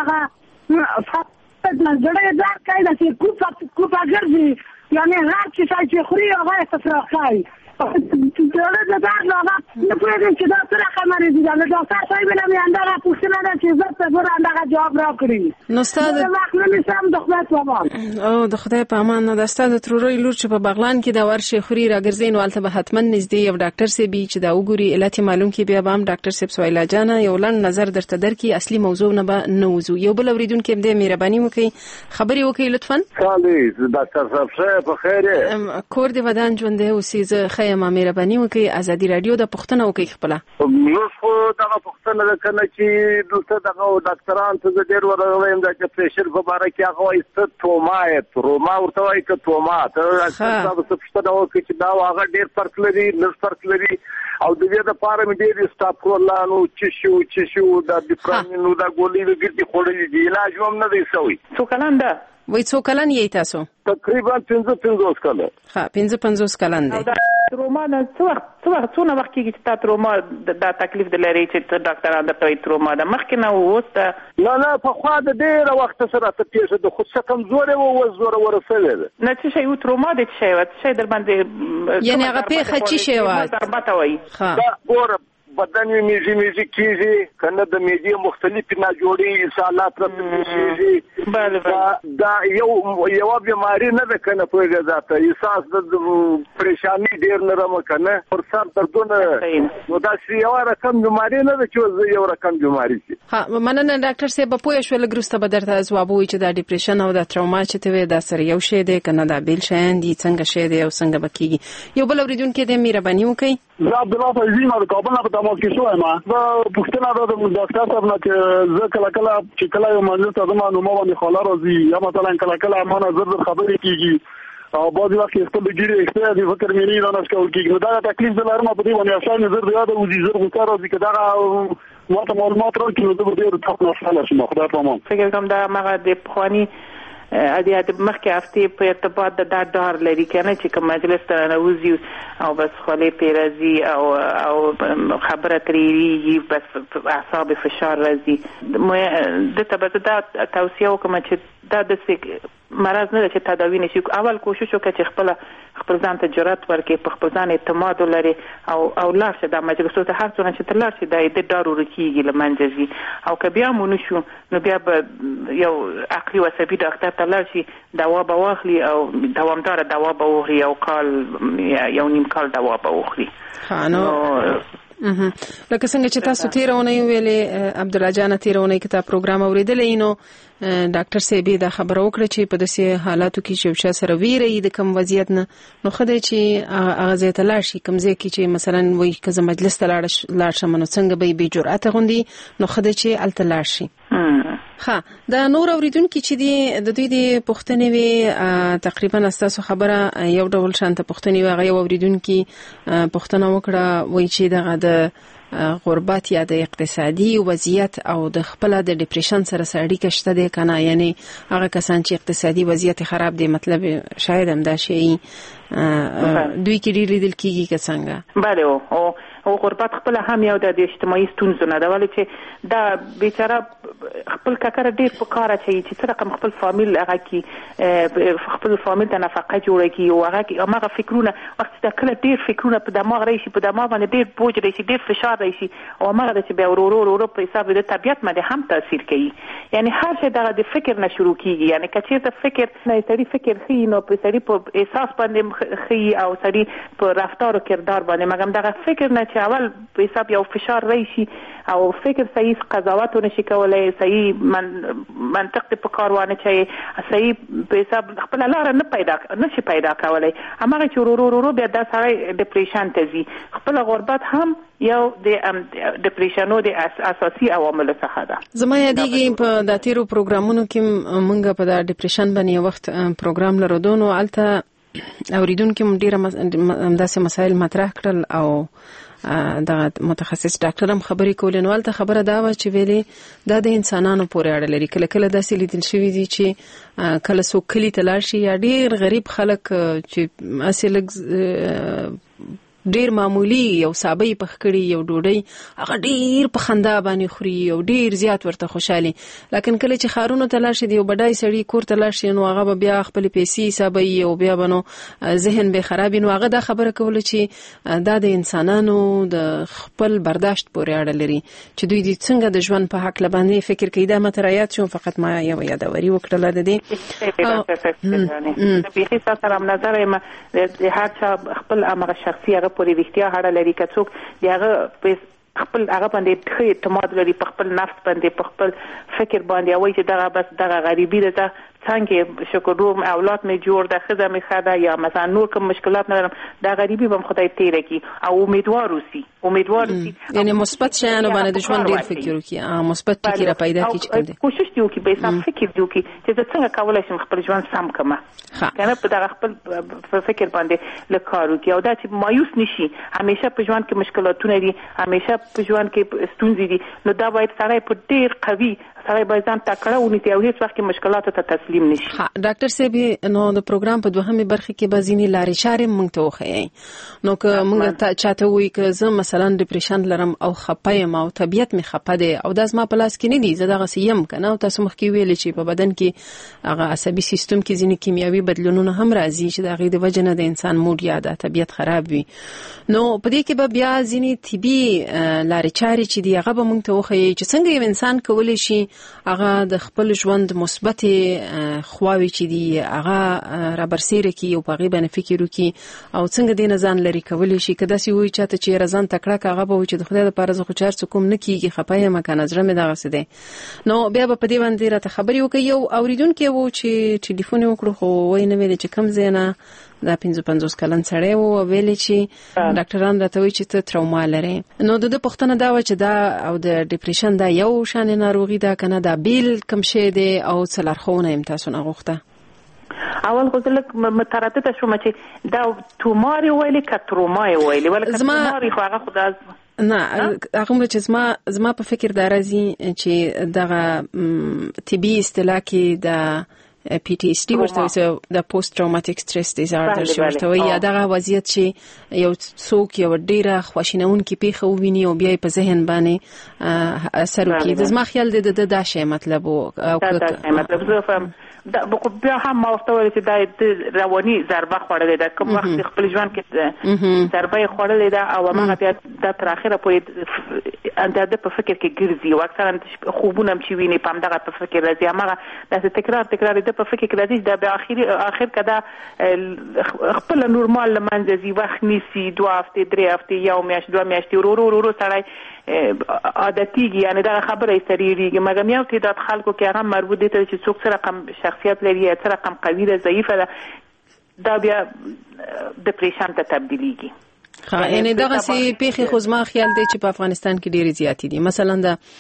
دغه زړه یې درد کوي داسې کوپه کوپه ګرځي یعنې هر څه چې خوري هغه یې استفراغ کوي زړه د درد هغه نه پوهېږم چې دا څه رقم مریضي ده له ډاکټر صاحب نه مې همدغه پوښتنه ده چې زه ته ګوره همدغه جواب راکړي نو ستا د وخت نه نیسم د خدای په امان او د خدای په امان نه ده ستا د ترورۍ لور چې په بغلان کې دا ورشي خوري راګرځي نو هلته به حتما نږدې یو ډاکټر صاحب چې دا وګوري علت یې معلوم کړي بیا به هم ډاکټر صاحب سویلا جانه یو لنډ نظر درته درکړي اصلي موضوع نه به نه وځو یو بل اورېدونکی هم دی مهرباني وکړئ خبرې وکړئ لطفا خالي ډاکټر صاحب ښه په خیر یې کور دې ودان ژوندی اوسې زه ښه یم مهرباني وکړئ ازادي رادیو د پوښتنه وکړئ خپله نو خو دغه پوښتنه ده که نه چې دلته دغه ډاکټران ته زه ډېر ورغلی یم دا چې پرېشر په باره کې هغه وایي څه توما یې تروما ورته وایي که توما ته ډاکټر صاحب څه پوښتنه وکړي چې دا هغه ډېر فرق لري لږ فرق لري او د دې دپاره مې ډېر سټاپرولان او چشي و چشي و دا ډیپرامین و دا ګولۍ مې ګردې خوړلي دي علاج هم نه دی شوی څو کلن ده وایي څو کلن یې تاسو تقریبا پنځه پنځوس کلن ښه پنځه پنځوس کلن دی تروما نه څه وخت څه وخت څونه وخت کېږي چې تا تروما دا تکلیف د لري چې ډاکټران درته وایي تروما ده مخکې نه و اوس ته نه نه پخوا د ډېره وخته سره راته پېښه ده خو څه کمزورې وه اوس زوروره شوې ده نه څه شی و تروما دی څه شی وه څه شی در باندې یعنې هغه پېښه څه شی وه ضربته وایي دا ګوره بدن یې میږي میږي کېږي که نه د معدې مختلفې ناجوړې اسهالات راته پېښېږي دا یو یوه بیماري نه ده که نه پوهېږې دا ته احساس د پریشاني ډېر لرم که نه پر سر دردونه نو داسې یوه رقم بیماري نه ده چې زه یو رقم بیماري شي ښه مننه ډاکټر صاحب به پوه شوه لږ وروسته به درته ځواب ووایي چې دا ډیپریشن او دا تروما چې ته وایې دا سره یو شی دی که نه دا بېل شیان دي څنګه شی دی او څنګه به کېږي یو بل اورېدونکی دی مهرباني وکړئ زه عبدالله فیضي یم د کابل نه په تماس کې شوی یم زه پوښتنه ده د ډاکټر صاحب نه چې زه کله کله چې کله یو مجلس ته ځم نو ما باندې خواله راځي یا مثلا کله کله ما نه زر زر خبرې کېږي او بعضې وخت کې خپل د ګیرې احتیاط د فکر مې نه رانش کول کېږي نو دغه تکلیف زه لرم په دې باندې افشار مې زر د یاده وځي زر غوسه راځي که دغه ما ته معلومات راکړي نو زه به ډېر سخت ناخوشحاله شم خدای په امان فکر کوم دا هماغه د پخواني د مخکې هفتې په ارتباط د دا ډار لري که نه چې که مجلس ته رانوځي او بس خولې پرې راځي او او خبره ترېږي بس اعصاب فشار راځي دته به زه دا توصیه وکړم چې دا داسې مرض نه ده چې تداوي نشي اول کوشش وکړه چې خپله خپل ځان ته جرأت ورکړي په خپل ځان اعتماد ولري او او لاړ شه دا مجلسو ته هر څومره چې ته لاړ شي دا د ډار ورکېږي له منځه ځي او که بیا هم ونه شو نو بیا به یو عقلي و عصبي ډاکټر ته لاړ شي دوا به واخلي او دوامداره دوا به وخوري یو کال یو نیم کال دوا به وخوري نو لکه څنګه چې تاسو تېره اونۍ ویلې عبدالله جانه تېره اونۍ کې تا پروګرام اورېدلی نو ډاکټر صاحب دا خبره وکړه چې په داسې حالاتو کې چې یو چا سره ویره وي د کم وضعیت نه نو ښه دی چې هغه ځای ته لاړ شي کوم ځای کې چې مثلا وایي که زه مجلس ته لاړ شم نو څنګه به یې بې جرأته غوندې نو ښه دی چې هلته لاړ شي ښه دا نور اورېدونکي چې دي د دوی د پوښتنې وې تقریبا ستاسو خبره یو ډول شانته پوښتنې وې هغه یو اورېدونکي پوښتنه وکړه وایي چې دغه د غربت یا د اقتصادي وضعیت او د خپل د ډیپریشن سره اړیکه شته دی کنه یعنی هغه کسان چې اقتصادي وضعیت خراب دی مطلب شاید هم دا شي دوی کې ډیر لیدل کیږي که څنګه؟ بله او او غربت خپل هم یو د اجتماعي ستونزو نه ده، ولې چې دا بیچاره خپل ککر ډیر په کار اچي چې څه رقم خپل فامیل هغه کې خپل فامیل ته نفقه جوړه کی او هغه کې هغه فکرونه وخت چې کله ډیر فکرونه په دماغ راشي، په دماغ باندې ډیر بوج راشي، ډیر فشار راشي او هغه د چې به ورو ورو ورو په حساب د طبيعت باندې هم تاثیر کوي. یعنی هر شی دغه د فکر نه شروع کیږي، یعنی کچې ته فکر نه سړي فکر خي نو په سړي په احساس باندې خي او سړي په رفتار او کردار باندې، مګم دغه فکر نه چې اول په حساب یو فشار راشي او فکر صحیح قضاوت نشي کولای، صحیح من منطق په کار وانه چي صحیح په حساب خپل لار نه پیدا نشي پیدا کولای، هغه چې ورو ورو بیا د سړی ډیپریشن ته ځي. خپل غربت هم یو د ډیپریشنو د اساسي عوامل څخه ده. زما یادېږي په د تیرو پروګرامونو کې مونږ په د ډیپریشن باندې وخت پروګرام لرو نو الته اوریدونکو مونږ ډیره همداسې مسایل مطرح کړل او دغه متخصص ډاکټر هم خبرې کولې. نو الته خبره دا و چې ویلې دا د انسانانو پورې اړه لري. کله کله داسې لیدل شوي دي چې کله څوک کلي ته لاړ شي یا ډیر غریب خلک چې هسې لږ ډیر معمولی یو سابه پخ کړي یو ډوډۍ هغه ډیر په خندا باندې خوري او ډیر زیات ورته خوشحالي، لکن کله چې خارونو ته لاړ شي دی یو بډای سړی کور ته لاړ شي نو هغه بیا خپل پیسې حسابي او بیا بنو ذهن به خراب نو هغه دا خبره کوله چې دا د انسانانو د خپل برداشت پورې اړه لري چې دوی د څنګه د ژوند په حق لبانې فکر کوي. دا متریات شو فقط ما یو یادوري وکړه د دې په هیڅ سره نظر ما د هر چا خپل امر شخصي پورې وختیا هړه لري که څوک دغه خپل هغه باندې ښه اعتماد لري په خپل نفس باندې په خپل فکر باندې او چې دغه بس دغه غریبي ده څنګه شکر روم اولاد می جوړ د خزه می خدا یا مثلا نور کوم مشکلات نه لرم دا غریبي بم خدای تیر کی او امیدوار اوسي امیدوار اوسي یعنی مثبت شیانو باندې د ژوند ډیر فکر وکي مثبت فکر پیدا کی چې کوشش دی وکي به سم فکر دی وکي چې څنګه کولای شم خپل ژوند سم کما کنه په دغه خپل فکر باندې لکارو کی او دا چې مایوس نشي همیشه په ژوند کې مشکلاتونه دي همیشه په ژوند کې ستونزې دي نو دا باید سره په ډیر قوي سره باید ځان تکړه ونیسي او هیڅ وخت مشکلاتو ته تسلیم نشي. ها ډاکټر صاحب نو د پروګرام په دوهمه برخه کې بزینی لارې چارې مونږ ته وخی نو که مونږ ته چاته وی که زه مثلا ډیپریشن لرم او خپایم او طبيعت می خپه ده او د ازما پلاس کې نه دي زه دغه سیم کنه او تاسو مخ کې ویل چې په بدن کې هغه عصبي سیستم کې ځینې کیمیاوي بدلونونه هم راځي چې د غي د وجه نه د انسان موډ یا د طبيعت خراب وي نو په دې کې به بیا ځینې طبي لارې چارې چې دی هغه به مونږ ته وخی چې څنګه یو انسان کولی شي هغه د خپل ژوند مثبت خواوي چې دی هغه را برسېره کی او په غي باندې فکر وکي او څنګه دین ځان لري کولی شي کدا سی وای چاته چې رضان تکړه کاغه به چې د خدای لپاره زه خو چار څه کوم نه کیږي خپای مکه نظر مې دغه څه دی نو بیا په دې باندې راته خبري وکي یو اوریدونکو وو چې ټلیفون وکړو خو وای نه ویل چې کم زینا دا پنځه پنځوس کلن سړی وو ویل چې ډاکټران راته وی چې ته تروما لري نو د پښتنه دا و چې دا او د ډیپریشن دا یو شان ناروغي ده کنه دا بیل کم شه دی او څلرخونه امتاسونه غوښته اول غوښتل متردد شوم چې دا توماري ویلې ک ترومای ویلې ولکه توماري خو هغه خدای نه هغه چې زما زما په فکر دا راځي چې دغه طبي اصطلاح کې د پی ټی اس ډي ورته د پوسټ ټراوماتیک سټرس ډیزارډر چې ورته وي یا دغه وضعیت چې یو څوک یو ډیره خواشینونکې پیښه وویني او بیا په ذهن باندې اثر وکړي د زما خیال د د دا شی مطلب او مطلب زه فهم دا بیا هم ما ورته ویل چې دا رواني ضربه خوړلې ده کوم وخت خپل ژوند کې ضربه خوړلې ده او هغه بیا د تر اخره پورې اندازه په فکر کې ګرځي او اکثرا خوبونه مچ ویني په همدغه په فکر راځي هغه د تکرار تکرار د په فکر کې راځي دا به اخر اخر کدا خپل نورمال لمنځي وخت نيسي دوه هفته درې هفته یو میاشت دوه میاشتې ورو ورو سړی عادتيږي یعنی دا خبره سریریږي مګر یو تعداد خلکو کې هغه مربوط دي چې څوک سره رقم شخصیت لري یا سره رقم قوي ده ضعیفه ده دا بیا ډیپریشن ته تبدیلیږي ها یعنی دغه سي پیخي خو زما خیال دی چې په افغانستان کې ډېری زیات دي مثلا د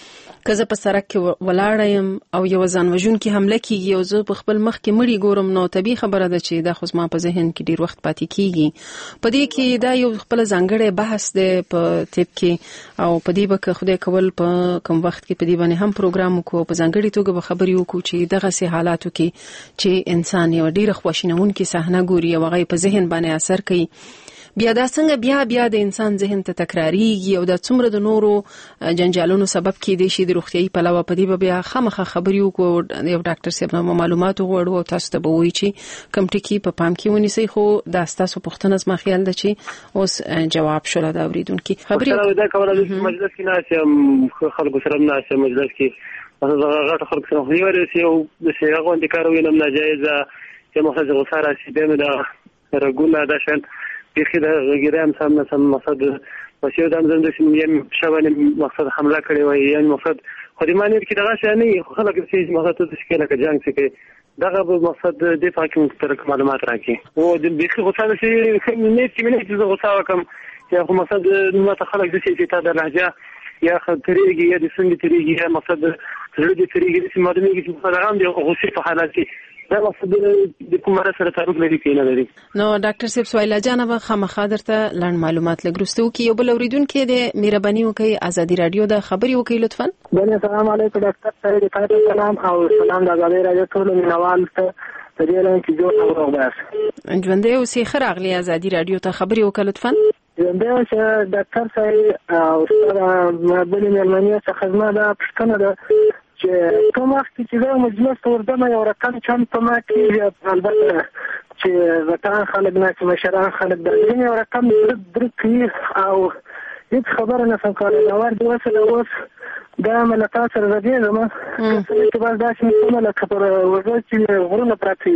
که زه په سړک کې ولاړ یم او یو ځانوژونکي حمله کیږي او زه په خپل مخ کې مړی ګورم، نو طبیعي خبره ده چې دا خو زما په ذهن کې ډیر وخت پاتې کیږي. په دې کې دا یو خپل ځانګړی بحث دی په طب کې، او په دې به خدای کول په کوم وخت کې په دې باندې هم پروګرام وکړو، په ځانګړي توګه به خبرې وکړو چې دغه سي حالاتو کې چې انسان یو ډیر خواشینونکي صحنه ګوري او هغه په ذهن باندې اثر کوي، بیا دا څنګه بیا بیا د انسان ذهن ته تکراریږي او دا څومره د نورو جنجالونو سبب کېدی شي د روغتيایي پلوه. په دې بیا خامخا خبرې وکړو، یو ډاکټر صاحب نو معلومات وغوړو او تاسو ته به وایي چې کوم ټکی په پام کې ونیسئ. خو دا تاسو پوښتنه زما خیال ده چې اوس جواب شول دا اوریدونکو خبرې دا کوله د مجلس کې ناسم خلکو سره ناسم مجلس کې هغه غټ خلک سره خو یې او د شیغه غونډه کار وینم ناجایزه چې مخه غوساره شي به دا رګونه دا شان بخي د غیرام سم سم مقصد وسیو د امزم د سیمیم شوانه مقصد حمله کړی وای، یعنی مقصد خو دې معنی کې دغه شی نه خلک چې مقصد څه کې لکه جنگ څه دغه به مقصد د دفاع کې تر معلومات راکې او د بخي غوساره شي نه چې منه چې غوساره کوم یا خو مقصد نو ته خلک د چې ته د لهجه یا خطرېږي یا د څنګه ترېږي یا مقصد زړه دې ترېږي چې مادمي کې په هغه د غوسې په حالت کې دا مقصد د کومه سره تعلق لري کې نه لري. نو ډاکټر صاحب سوایلا جانبه خامخا درته لاند معلومات لګرستو کې یو بل اوریدونکو د مهرباني وکي ازادي رادیو د خبري وکي لطفا. بله السلام علیکم ډاکټر صاحب، تاسو سلام او سلام د ازادي رادیو ټول مینوال ته په دې لاره کې جوړ او راغلاس. ژوندې اوسې خراغ لې ازادي رادیو ته خبري وکړه لطفا. ژوندې اوسې ډاکټر صاحب او سره بل مېرمنې څخه خدمت ده پښتنه ده چې کوم وخت چې زه مجلس ته ورځم یو رقم چم په ما کې البته چې وطن خلک نه چې مشران خلک د یو رقم درک او هیڅ خبره نه څنګه کولای دا ور دی وسه اوس دا ملتا سره راځي زما چې باز دا چې کومه لکه پر ورځ چې غرونه پراتی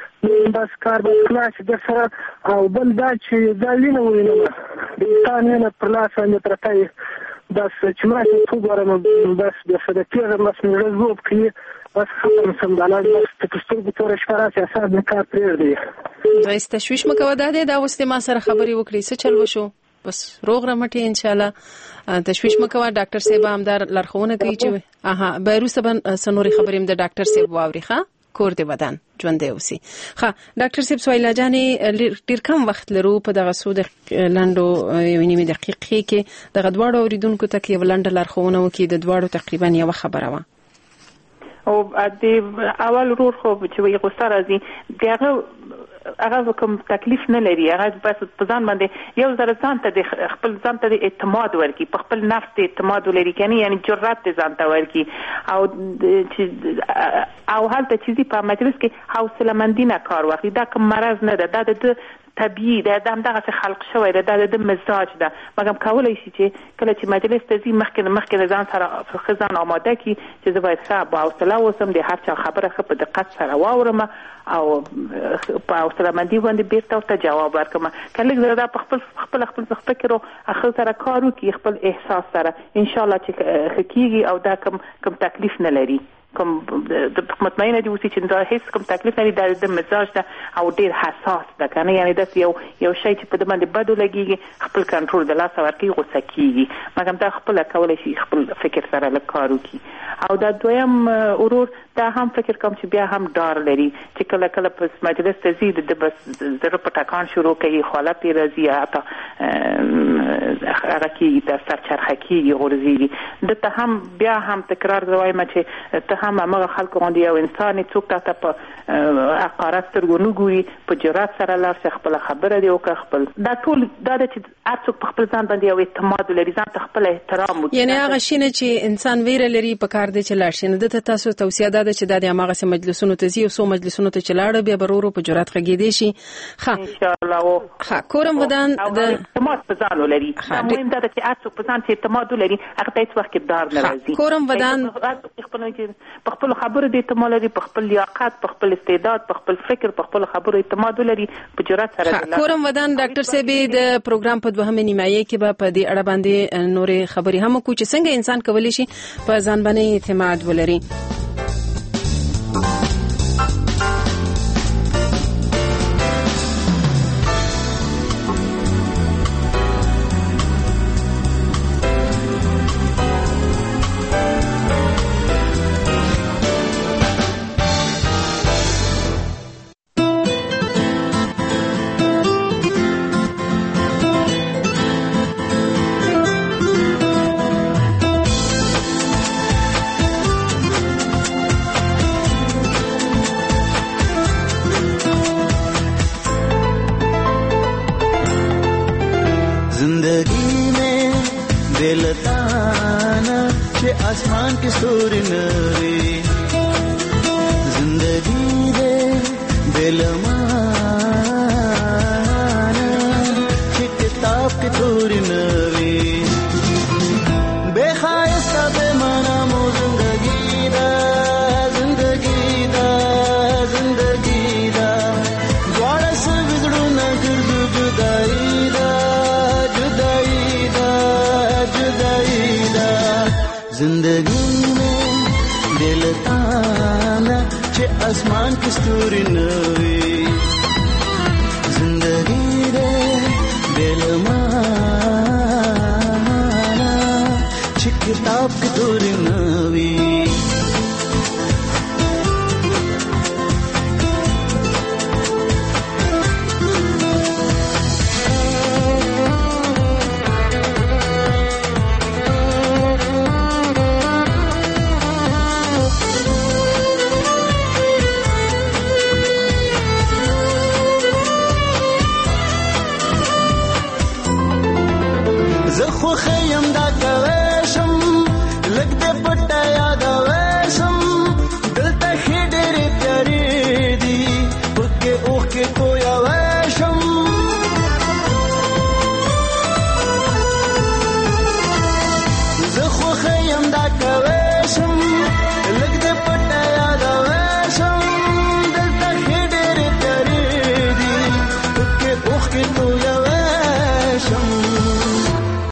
بس کار به خلاص د سره او بل دا چې دا وینه وینه د انسان نه پر لاس باندې پرتای بس چې ما چې څو غواړم بس د صدقې مس نه زوب کې بس خپل سم دالای بس تکستر به تور شپاره چې اساس نه کار پرېږ دی. دا تشویش مکو دا دی دا وسته ما سره خبري وکړي څه چل وشو بس روغ رمټي ان شاء الله تشویش مکو. ډاکټر صاحب همدار لارښوونه کوي چې اها بیروسه بن سنوري خبریم د ډاکټر صاحب واوري ښه کور دی ودان ژوندې اوسي. ښه ډاکټر صاحب سوایلا جانې ډیر کم وخت لرو په دغه سود لاندو یو نیمه دقیقې کې دغه دواړو اوریدونکو ته کې ولند لارښوونه وکي د دواړو تقریبا یو خبره و او د اول ورور خو چې وي غوسه راځي دغه هغه کوم تکلیف نه لري، هغه بس په ځان باندې یو ځل ځان ته د خپل ځان ته اعتماد ورکړي، په خپل نفس ته اعتماد ولري کني یعنی جرأت ځان ته ورکړي او چې او حالت چې په مجلس کې حوصله مندي نه کار واخلي. دا کوم مرض نه ده، دا د طبيعي ده، دا دغه خلق شوی ده، دا د مزاج ده. مګم کولای شي چې کله چې مجلس ته ځي مخکې مخکې ځان سره خزان آماده کی چې زه باید ښه با حوصله وسم د هر چا خبره ښه په دقت سره واورم او په حوصله مندي باندې بیرته ورته جواب ورکړم. کله زه دا په خپل خپل خپل فکر او خپل سره کار وکړي، خپل احساس سره ان شاء الله چې حقيقي او دا کوم کوم تکلیف نه لري، کوم د مطمئنه دي اوسې چې دا هیڅ کوم تکلیف نه لري، د مزاج ده او ډیر حساس ده کنه یعنی دا یو یو شی چې په دمن بدو لګيږي خپل کنټرول د لاس ورکی غوسه کیږي. مګم دا خپل کولای شي خپل فکر سره لکارو کی او دا دویم اورور دا هم فکر کوم چې بیا هم ډار لري چې کله کله په مجلس ته زیات د بس زره پټکان شروع کوي خالت راځي اته راکی د سرچرخه کیږي غورځي د ته هم بیا هم تکرار زوایم چې ته هم هغه خلکو باندې یو انسان څوک ته په عقارت ترګونو ګوري په جرأت سره لار څخه خپل خبره دی او خپل دا ټول دا چې ارڅوک په خپل ځان باندې یو اعتماد لري، ځان ته خپل احترام وکړي. یعنی هغه شینه چې انسان ویره لري په کار دی چې لاړ شي نه د تاسو توصیه ده چې د هغه سم مجلسونو ته زی او سو مجلسونو ته چلاړ بیا برورو په جرأت خګیدې شي. ښه ان شاء الله ښه کورم ودان د اعتماد په ځان ولري. مهم ده چې ارڅوک په ځان اعتماد ولري هغه ته هیڅ وخت دار نه راځي. کورم ودان په خپل خبرو د اعتماد لري، په خپل لیاقت، په خپل استعداد، په خپل فکر، په خپل خبرو اعتماد لري، په جرأت سره. کورم ودان ډاکټر صاحب د پروګرام په دوهمه نیمایي کې به په دې اړه باندې نورې خبرې هم کوو چې څنګه انسان کولی شي په ځان باندې اعتماد ولري. دلتانا چې اسمان کې ستوري نوي زندگی دې دلمانا چې کتاب کې توري نوي بے خایسته بے معنا مو زندگی دا زندگی دا زندگی دا دواړه سوزړونه ګرځو جدائی دا جدائی دا جدائی دا زندگی میں دل تانا چې اسمان کې ستوري نوي زندگی دې دل مانا چې کتاب کې توري نوي زه خو خیم دا کوي